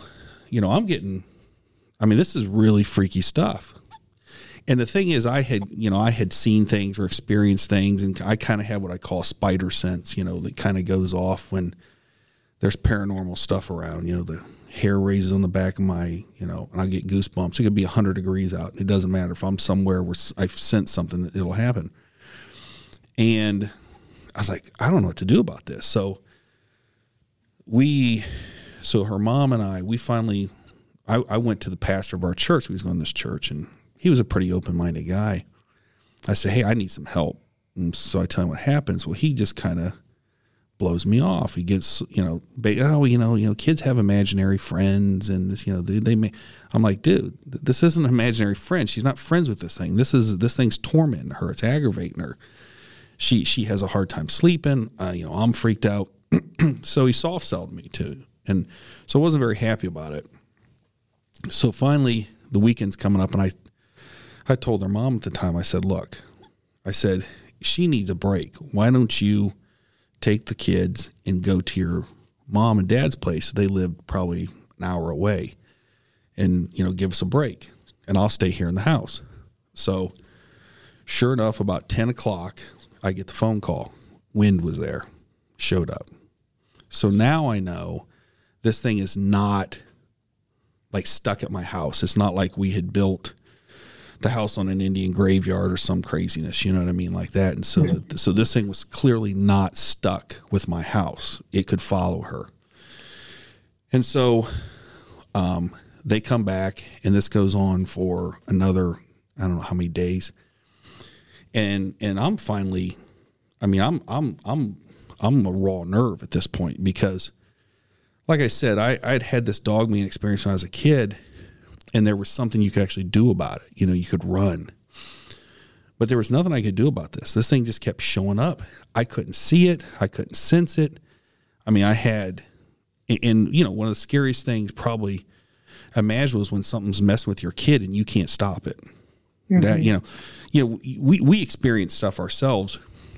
this is really freaky stuff. And the thing is, I had seen things or experienced things, and I kind of have what I call spider sense, that kind of goes off when there's paranormal stuff around. The hair raises on the back of my, and I get goosebumps. It could be 100 degrees out. It doesn't matter. If I'm somewhere where I've sensed something, it'll happen. And I was like, I don't know what to do about this. So her mom and I finally, I went to the pastor of our church. We was going to this church, and he was a pretty open-minded guy. I said, hey, I need some help. And so I tell him what happens. Well, he just kind of blows me off. He gets, kids have imaginary friends, and this, they may. I'm like, dude, this isn't an imaginary friend. She's not friends with this thing. This thing's tormenting her. It's aggravating her. She has a hard time sleeping. I'm freaked out. So he soft-sold me too. And so I wasn't very happy about it. So finally the weekend's coming up, and I told her mom at the time, I said, look, she needs a break. Why don't you take the kids and go to your mom and dad's place? They lived probably an hour away, and, give us a break, and I'll stay here in the house. So sure enough, about 10 o'clock, I get the phone call. Wind was there, showed up. So now I know this thing is not like stuck at my house. It's not like we had built the house on an Indian graveyard or some craziness, you know what I mean, like that. And so, so this thing was clearly not stuck with my house. It could follow her. And so they come back, and this goes on for another, I don't know how many days. And I'm finally, I'm a raw nerve at this point because, like I said, I'd had this dog meat experience when I was a kid, and there was something you could actually do about it. You could run. But there was nothing I could do about this. This thing just kept showing up. I couldn't see it. I couldn't sense it. I had, and one of the scariest things probably imagine was when something's messing with your kid and you can't stop it. Mm-hmm. That, we experience stuff ourselves.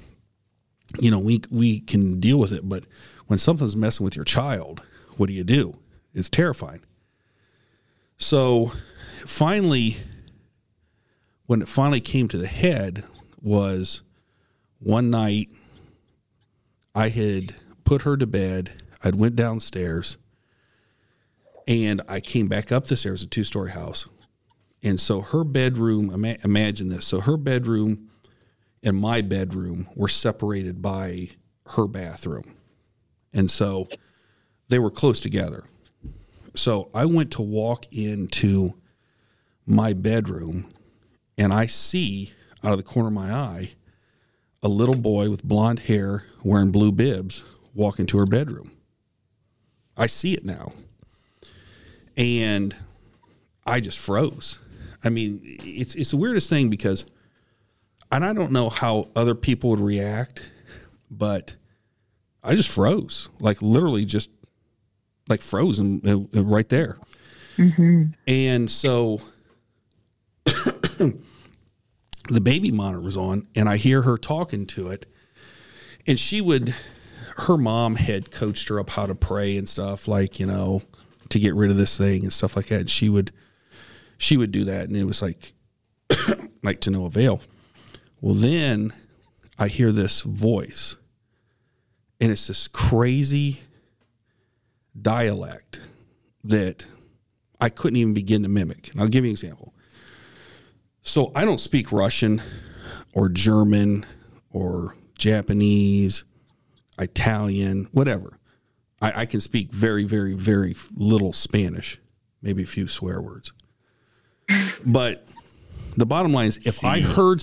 We can deal with it, but when something's messing with your child, what do? It's terrifying. So finally, when it finally came to the head was one night I had put her to bed. I'd went downstairs, and I came back up the stairs, a 2-story house. And so her bedroom, imagine this. So her bedroom and my bedroom were separated by her bathroom. And so they were close together. So I went to walk into my bedroom, and I see out of the corner of my eye a little boy with blonde hair wearing blue bibs walk into her bedroom. I see it now. And I just froze. It's the weirdest thing because, and I don't know how other people would react, but I just froze, like literally just like frozen right there. Mm-hmm. And so the baby monitor was on, and I hear her talking to it, and her mom had coached her up how to pray and stuff, like, to get rid of this thing and stuff like that. And she would she would do that, and it was like to no avail. Well, then I hear this voice, and it's this crazy dialect that I couldn't even begin to mimic. And I'll give you an example. So I don't speak Russian or German or Japanese, Italian, whatever. I can speak very, very, very little Spanish, maybe a few swear words. But the bottom line is, if I heard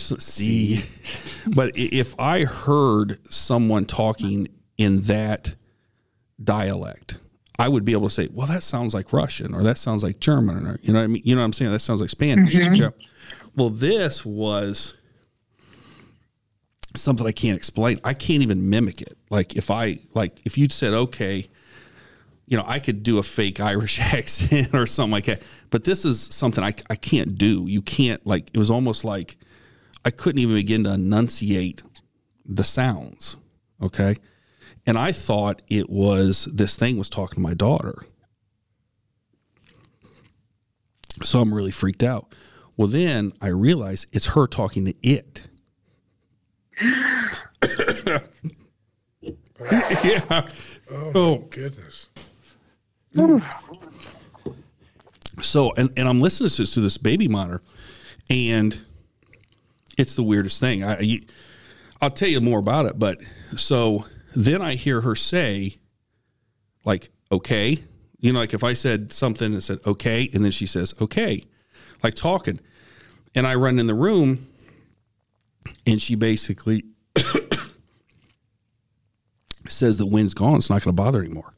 someone talking in that dialect, I would be able to say, well, that sounds like Russian, or that sounds like German, or, you know what I mean? You know what I'm saying? That sounds like Spanish. Yeah. Well, this was something I can't explain. I can't even mimic it. Like if you'd said, okay, you know, I could do a fake Irish accent or something like that, but this is something I can't do. You can't, like, it was almost like I couldn't even begin to enunciate the sounds. Okay. And I thought it was, this thing was talking to my daughter. So I'm really freaked out. Well, then I realized it's her talking to it. Yeah. Oh, my goodness. So, and I'm listening to this baby monitor, and it's the weirdest thing. I'll tell you more about it, but so then I hear her say, like, okay. You know, like if I said something that said, okay, and then she says, okay, like talking. And I run in the room, and she basically says the wind's gone. It's not going to bother anymore.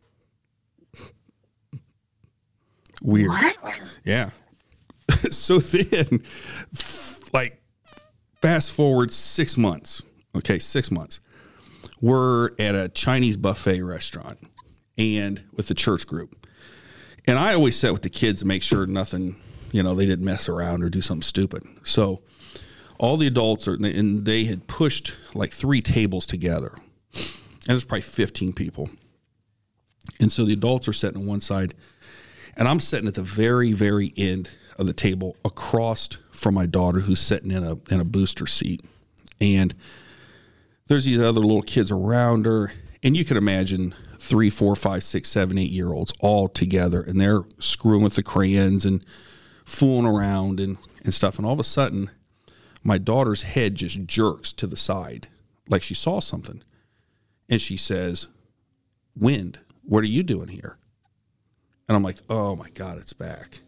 Weird. What? Yeah. So then, like, fast forward 6 months. Okay, 6 months. We're at a Chinese buffet restaurant and with the church group. And I always sat with the kids to make sure nothing, you know, they didn't mess around or do something stupid. So all the adults and they had pushed like 3 tables together. And there's probably 15 people. And so the adults are sitting on one side, and I'm sitting at the very, very end of the table across from my daughter, who's sitting in a booster seat. And there's these other little kids around her, and you can imagine 3, 4, 5, 6, 7, 8-year-olds all together, and they're screwing with the crayons and fooling around and stuff. And all of a sudden, my daughter's head just jerks to the side like she saw something. And she says, "Wind, what are you doing here?" And I'm like, oh, my God, it's back.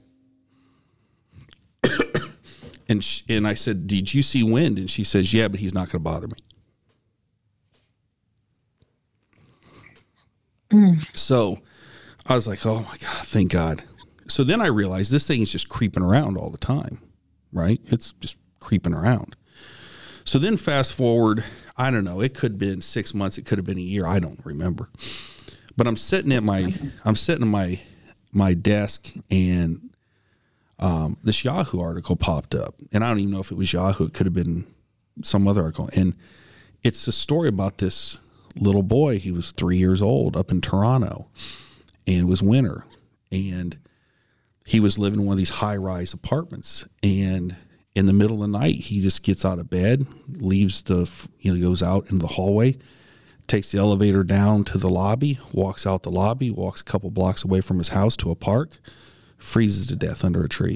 And I said, "Did you see Wind?" And she says, "Yeah, but he's not going to bother me." So I was like, oh, my God, thank God. So then I realized this thing is just creeping around all the time, right? It's just creeping around. So then fast forward, I don't know, it could have been 6 months, it could have been a year, I don't remember. But I'm sitting at my desk, and this Yahoo article popped up. And I don't even know if it was Yahoo, it could have been some other article. And it's a story about this little boy. He was 3 years old up in Toronto, and it was winter, and he was living in one of these high-rise apartments. And in the middle of the night, he just gets out of bed, leaves goes out into the hallway, takes the elevator down to the lobby, walks out the lobby, walks a couple blocks away from his house to a park, freezes to death under a tree.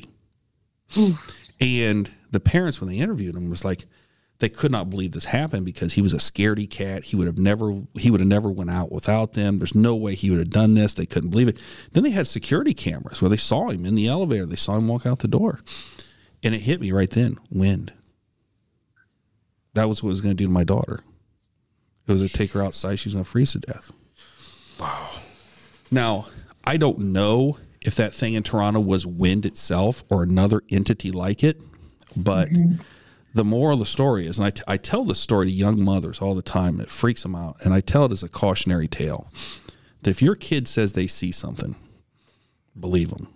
And the parents, when they interviewed him, was like, they could not believe this happened because he was a scaredy cat. He would have never went out without them. There's no way he would have done this. They couldn't believe it. Then they had security cameras where they saw him in the elevator. They saw him walk out the door. And it hit me right then. Wind. That was what it was going to do to my daughter. It was to take her outside. She was going to freeze to death. Wow. Now, I don't know if that thing in Toronto was wind itself or another entity like it, but the moral of the story is, and I tell this story to young mothers all the time, it freaks them out, and I tell it as a cautionary tale, that if your kid says they see something, believe them.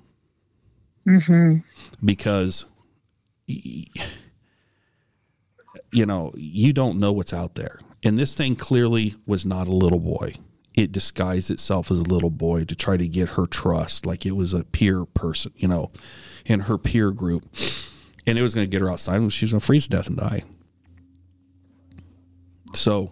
Because, you know, you don't know what's out there. And this thing clearly was not a little boy. It disguised itself as a little boy to try to get her trust, like it was a peer person, you know. in her peer group, and it was going to get her outside. She was going to freeze to death and die. So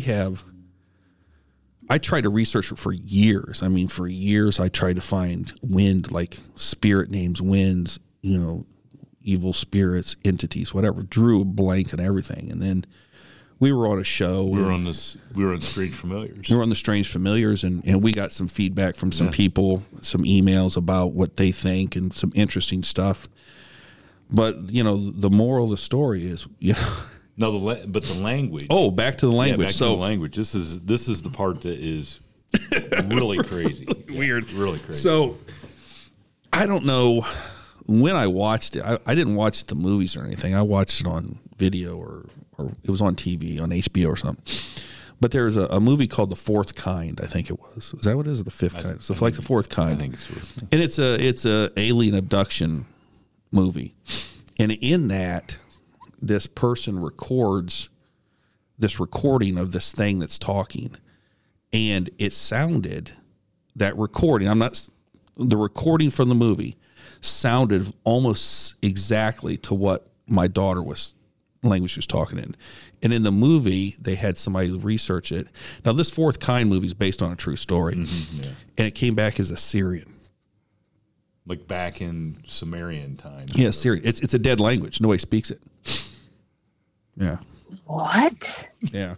I tried to research it for years. I mean, for years, I tried to find wind, like spirit names, winds, evil spirits, entities, whatever. Drew a blank and everything. And then we were on a show. We were on Strange Familiars. We were on the Strange Familiars, and we got some feedback from some people, some emails about what they think and some interesting stuff. But, the moral of the story is, No, but the language. Oh, back to the language. Yeah, back to the language. This is the part that is really crazy. Weird. Really crazy. So I don't know when I watched it. I didn't watch the movies or anything. I watched it on video or it was on TV, on HBO or something. But there's a movie called The Fourth Kind, I think it was. Is that what it is? Or The Fifth Kind? So it's like The Fourth Kind. I think it's Fourth. And it's a alien abduction movie. And in that, this person records this recording of this thing that's talking, and it sounded, that recording, the recording from the movie sounded almost exactly to what my daughter language she was talking in. And in the movie, they had somebody research it. Now, this Fourth Kind movie is based on a true story, and it came back as Assyrian. Like back in Sumerian times. Yeah, Assyrian. It's a dead language. Nobody speaks it. Yeah. What? Yeah.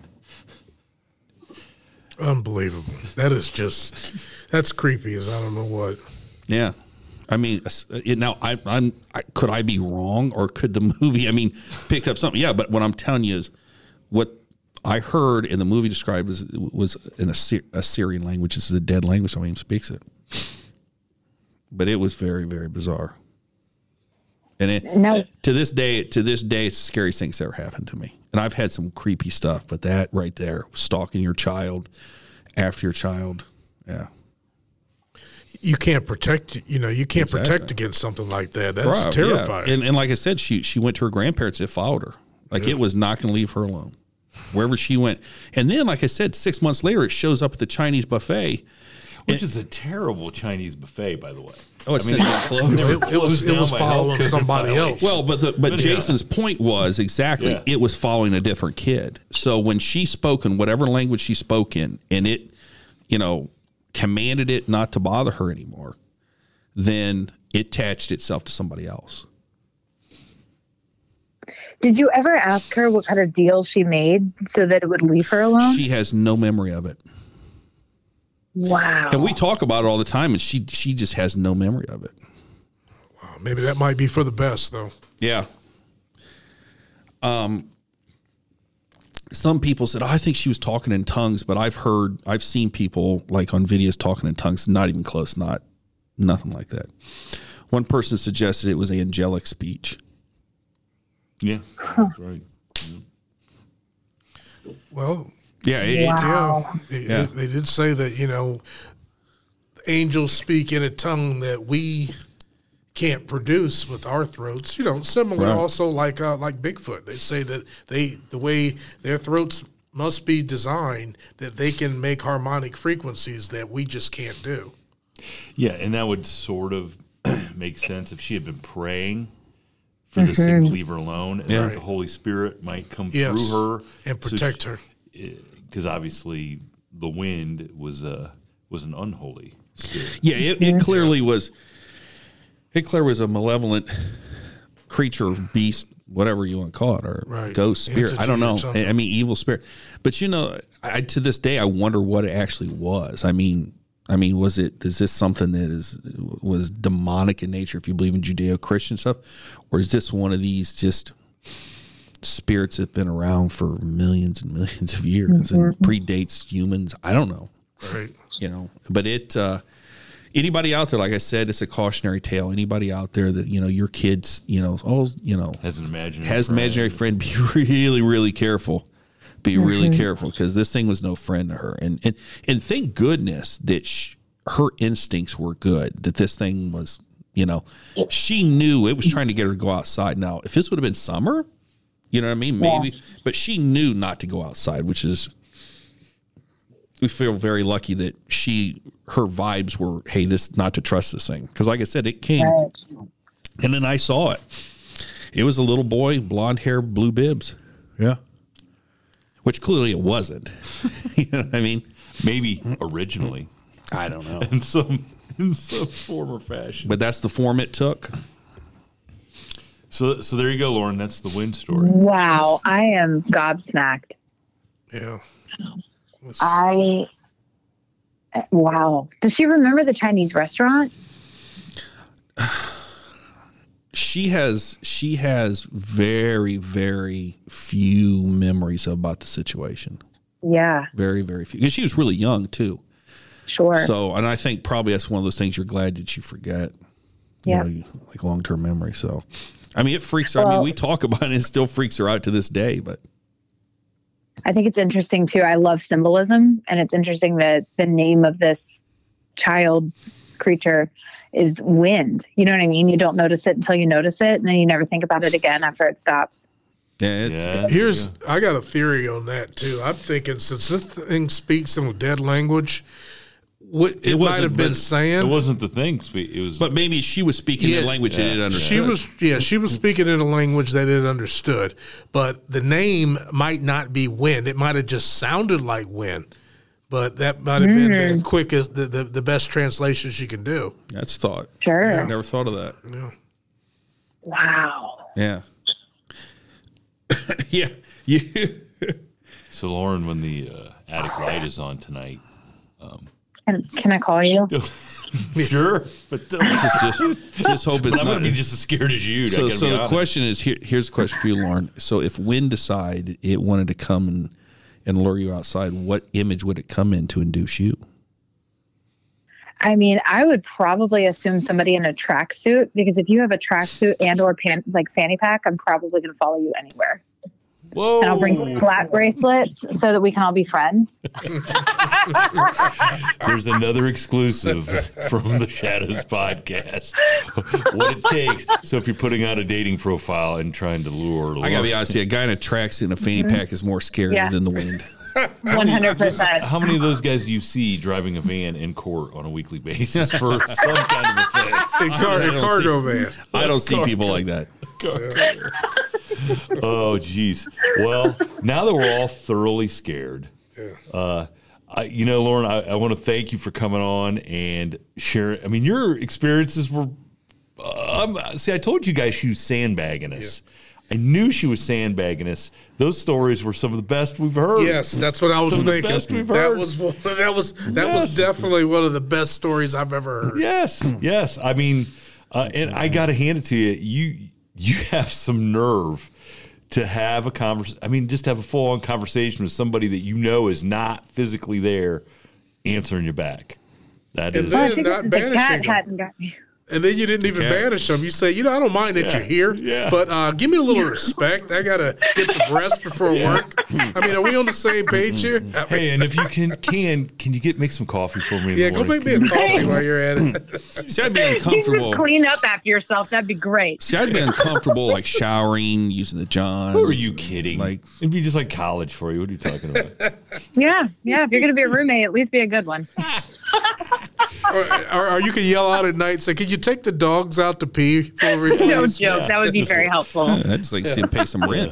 Unbelievable. That's creepy as I don't know what. Yeah. I mean, now could I be wrong, or could the movie, picked up something? Yeah, but what I'm telling you is what I heard in the movie described was an Assyrian language. This is a dead language. Nobody even speaks it. But it was very, very bizarre. And to this day, it's the scariest thing that's ever happened to me. And I've had some creepy stuff, but that right there, stalking your child after your child, yeah. You can't protect, protect against something like that. That's terrifying. Yeah. And like I said, she went to her grandparents that followed her. Like it was not going to leave her alone wherever she went. And then, like I said, 6 months later, it shows up at the Chinese buffet. Which is a terrible Chinese buffet, by the way. Oh, it's closed. It was following somebody else. Well, but Jason's point was exactly it was following a different kid. So when she spoke in whatever language she spoke in, and it, commanded it not to bother her anymore, then it attached itself to somebody else. Did you ever ask her what kind of deal she made so that it would leave her alone? She has no memory of it. Wow. And we talk about it all the time, and she just has no memory of it. Wow, maybe that might be for the best, though. Yeah. Some people said, I think she was talking in tongues, but I've seen people like on videos talking in tongues, not even close, nothing like that. One person suggested it was angelic speech. Yeah, that's right. Well, wow. They did say that, angels speak in a tongue that we can't produce with our throats. Similar also like Bigfoot. They say that the way their throats must be designed that they can make harmonic frequencies that we just can't do. Yeah, and that would sort of make sense if she had been praying for this thing to leave her alone, and that the Holy Spirit might come through her and protect her. Because obviously the wind was an unholy spirit. Yeah, it clearly was. It clearly was a malevolent creature, beast, whatever you want to call it, or ghost spirit. Entity, I don't know. Evil spirit. But to this day, I wonder what it actually was. Is this something that was demonic in nature, if you believe in Judeo-Christian stuff, or is this one of these just spirits that's been around for millions and millions of years and predates humans? I don't know. Right. But anybody out there, like I said, it's a cautionary tale. Anybody out there that, your kids, has an imaginary friend, be really, really careful. Be really careful, because this thing was no friend to her. And thank goodness that her instincts were good, that this thing was, she knew it was trying to get her to go outside. Now, if this would have been summer, you know what I mean? Maybe. Yeah. But she knew not to go outside, which is, we feel very lucky that her vibes were, hey, not to trust this thing. Because like I said, it came And then I saw it. It was a little boy, blonde hair, blue bibs. Yeah. Which clearly it wasn't. You know what I mean? Maybe originally. I don't know. in some form or fashion. But that's the form it took. So there you go, Lauren. That's the wind story. Wow, I am gobsmacked. Yeah. Wow. Does she remember the Chinese restaurant? She has very, very few memories about the situation. Yeah, Very, very few. Because she was really young too. sure. So, and I think probably that's one of those things you're glad that you forget. Yeah. Like long-term memory. So, I mean, it freaks her. I mean, we talk about it and it still freaks her out to this day, but. I think it's interesting too. I love symbolism, and it's interesting that the name of this child creature is wind. You know what I mean? You don't notice it until you notice it, and then you never think about it again after it stops. Yeah, I got a theory on that too. I'm thinking since this thing speaks in a dead language, what it might have been saying. It wasn't the thing. It was. But maybe she was speaking in a language that it understood. She was speaking in a language that it understood, but the name might not be wind. It might have just sounded like wind, but that might have been the quickest, the best translation she can do. That's thought. Sure. I never thought of that. Yeah. Wow. Yeah. Yeah. So Lauren, when the attic light is on tonight. Can I call you? Sure, but Just hope it's I'm not. gonna be just as scared as you. So the question is here's the question for you, Lauren. So if wind decided it wanted to come and lure you outside, what image would it come in to induce you? I mean, I would probably assume somebody in a tracksuit, because if you have a tracksuit and or like fanny pack, I'm probably going to follow you anywhere. Whoa! And I'll bring slap bracelets so that we can all be friends. There's another exclusive from the Shadows podcast. What it takes. So if you're putting out a dating profile and trying to lure, I gotta be honest, a guy in a tracksuit and a fanny pack is more scary than the wind. 100%. How many of those guys do you see driving a van in court on a weekly basis for some kind of offense? A cargo van. I don't see people like that. Oh, geez. Well, now that we're all thoroughly scared, Lauren, I want to thank you for coming on and sharing. I mean, your experiences were. I told you guys she was sandbagging us. Yeah. I knew she was sandbagging us. Those stories were some of the best we've heard. Yes, that's what I was thinking. That was definitely one of the best stories I've ever heard. Yes. I mean, and I got to hand it to you. You have some nerve to have a conversation. I mean, just have a full-on conversation with somebody that you know is not physically there, answering you back. That and is. then not banishing them. Hadn't got me. And then you didn't even banish them. You say, I don't mind that you're here, but give me a little respect. I got to get some rest before work. I mean, are we on the same page here? Hey, and if you can you make some coffee for me? Yeah, go make me a coffee while you're at it. See, I'd be You uncomfortable. just clean up after yourself. That'd be great. See, I'd be uncomfortable like showering, using the John. Who are you kidding? Like, it'd be just like college for you. What are you talking about? Yeah. If you're going to be a roommate, at least be a good one. Or you can yell out at night and say, "Can you take the dogs out to pee for me, please?" No joke. That would be very helpful. I'd just like to see him pay some rent.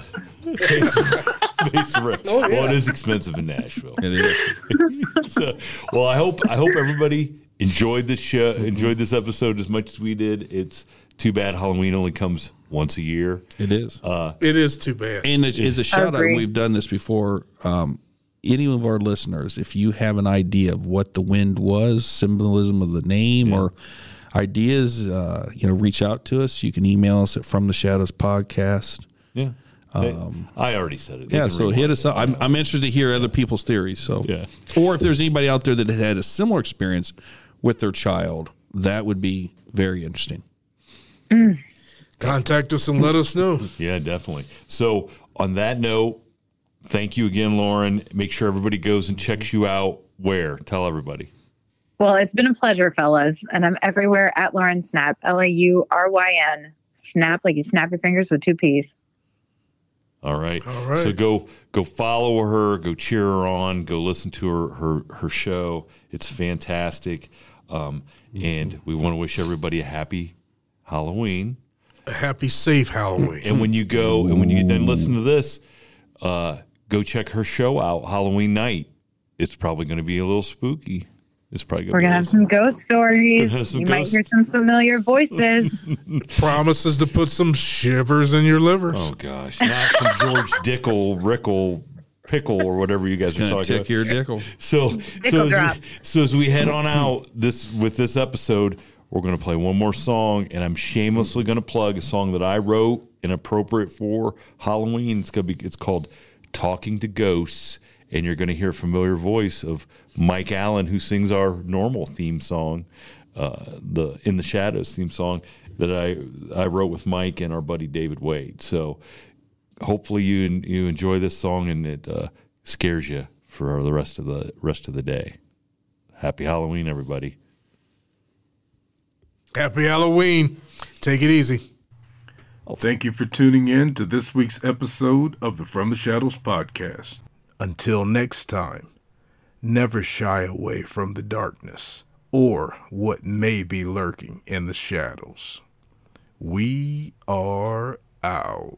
Well, it is expensive in Nashville. It is. Well, I hope everybody enjoyed this show, enjoyed this episode as much as we did. It's too bad Halloween only comes once a year. It is. It is too bad. And as a shout out, Agree. we've done this before. Any of our listeners, if you have an idea of what the wind was, symbolism of the name, or ideas, reach out to us. You can email us at From the Shadows Podcast. Yeah. I already said it. Yeah, so hit us up. I'm interested to hear other people's theories. So, or if there's anybody out there that had a similar experience with their child, that would be very interesting. Contact us and let us know. Yeah, definitely. So on that note, thank you again, Lauren. Make sure everybody goes and checks you out. Where? Tell everybody. Well, it's been a pleasure, fellas. And I'm everywhere at Lauren Snap, Lauryn. Snap, like you snap your fingers with 2 P's. All right. So go follow her, go cheer her on, go listen to her show. It's fantastic. And we want to wish everybody a happy Halloween. a happy, safe Halloween. And when you go and when you get done listening to this, go check her show out Halloween night. It's probably going to be a little spooky. It's probably We're gonna have some ghost stories. Some You might ghost- hear some familiar voices. Promises to put some shivers in your livers. Oh gosh, not some George Rickle, Pickle, or whatever you guys are Gonna talking tick about. your dickle. So as we head on out with this episode, we're going to play one more song, and I'm shamelessly going to plug a song that I wrote and appropriate for Halloween. It's called "Talking to Ghosts," and you're going to hear a familiar voice of Mike Allen, who sings our normal theme song, the In the Shadows theme song that I wrote with Mike and our buddy David Wade. So hopefully you enjoy this song and it scares you for the rest of the day. Happy Halloween, everybody. Happy Halloween. Take it easy. Thank you for tuning in to this week's episode of the From the Shadows podcast. Until next time, never shy away from the darkness or what may be lurking in the shadows. We are out.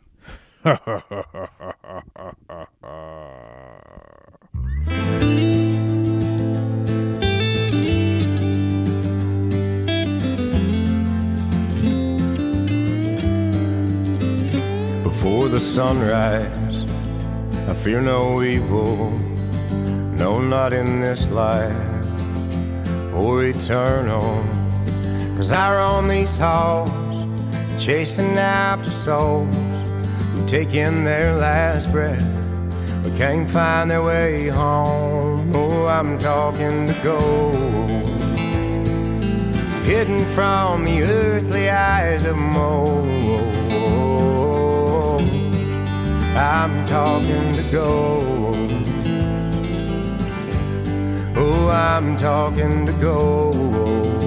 Before the sunrise, I fear no evil, no, not in this life or eternal. 'Cause I roam these halls, chasing after souls who take in their last breath but can't find their way home. Oh, I'm talking to ghosts, hidden from the earthly eyes of most. I'm talking to ghosts. Oh, I'm talking to ghosts.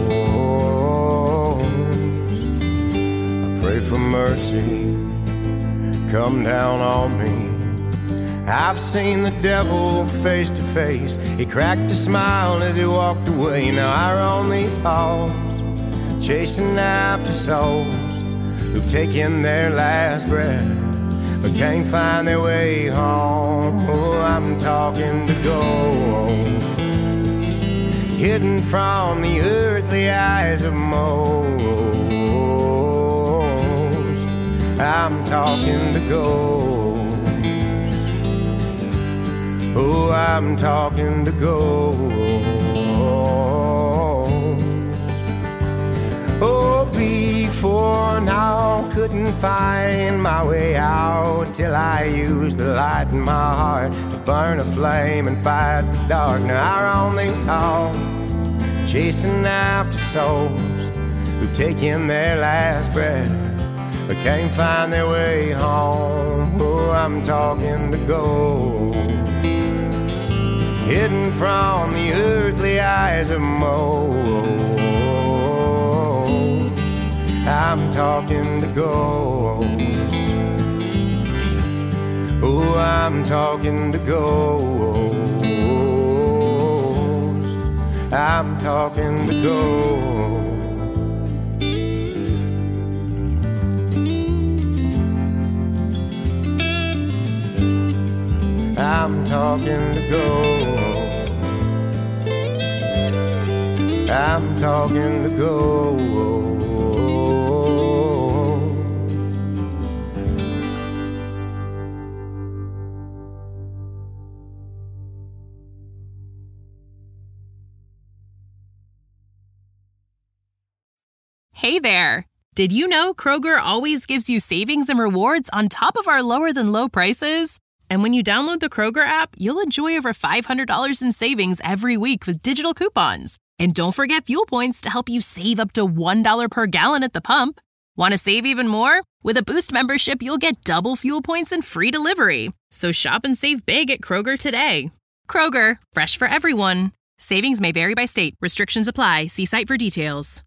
I pray for mercy, come down on me. I've seen the devil face to face. He cracked a smile as he walked away. Now I roam these halls, chasing after souls who've taken their last breath but can't find their way home. Oh, I'm talking to ghosts, hidden from the earthly eyes of most. I'm talking to ghosts. Oh, I'm talking to ghosts. Oh, before now, couldn't find my way out till I used the light in my heart to burn a flame and fight the dark. Now I roam these halls, chasing after souls who've taken their last breath but can't find their way home. Oh, I'm talking to ghosts, hidden from the earthly eyes of most. I'm talking to ghosts. Oh, I'm talking to ghosts. I'm talking to ghosts. I'm talking to ghosts. I'm talking to ghosts. Hey there! Did you know Kroger always gives you savings and rewards on top of our lower than low prices? And when you download the Kroger app, you'll enjoy over $500 in savings every week with digital coupons. And don't forget fuel points to help you save up to $1 per gallon at the pump. Want to save even more? With a Boost membership, you'll get double fuel points and free delivery. So shop and save big at Kroger today. Kroger, fresh for everyone. Savings may vary by state. Restrictions apply. See site for details.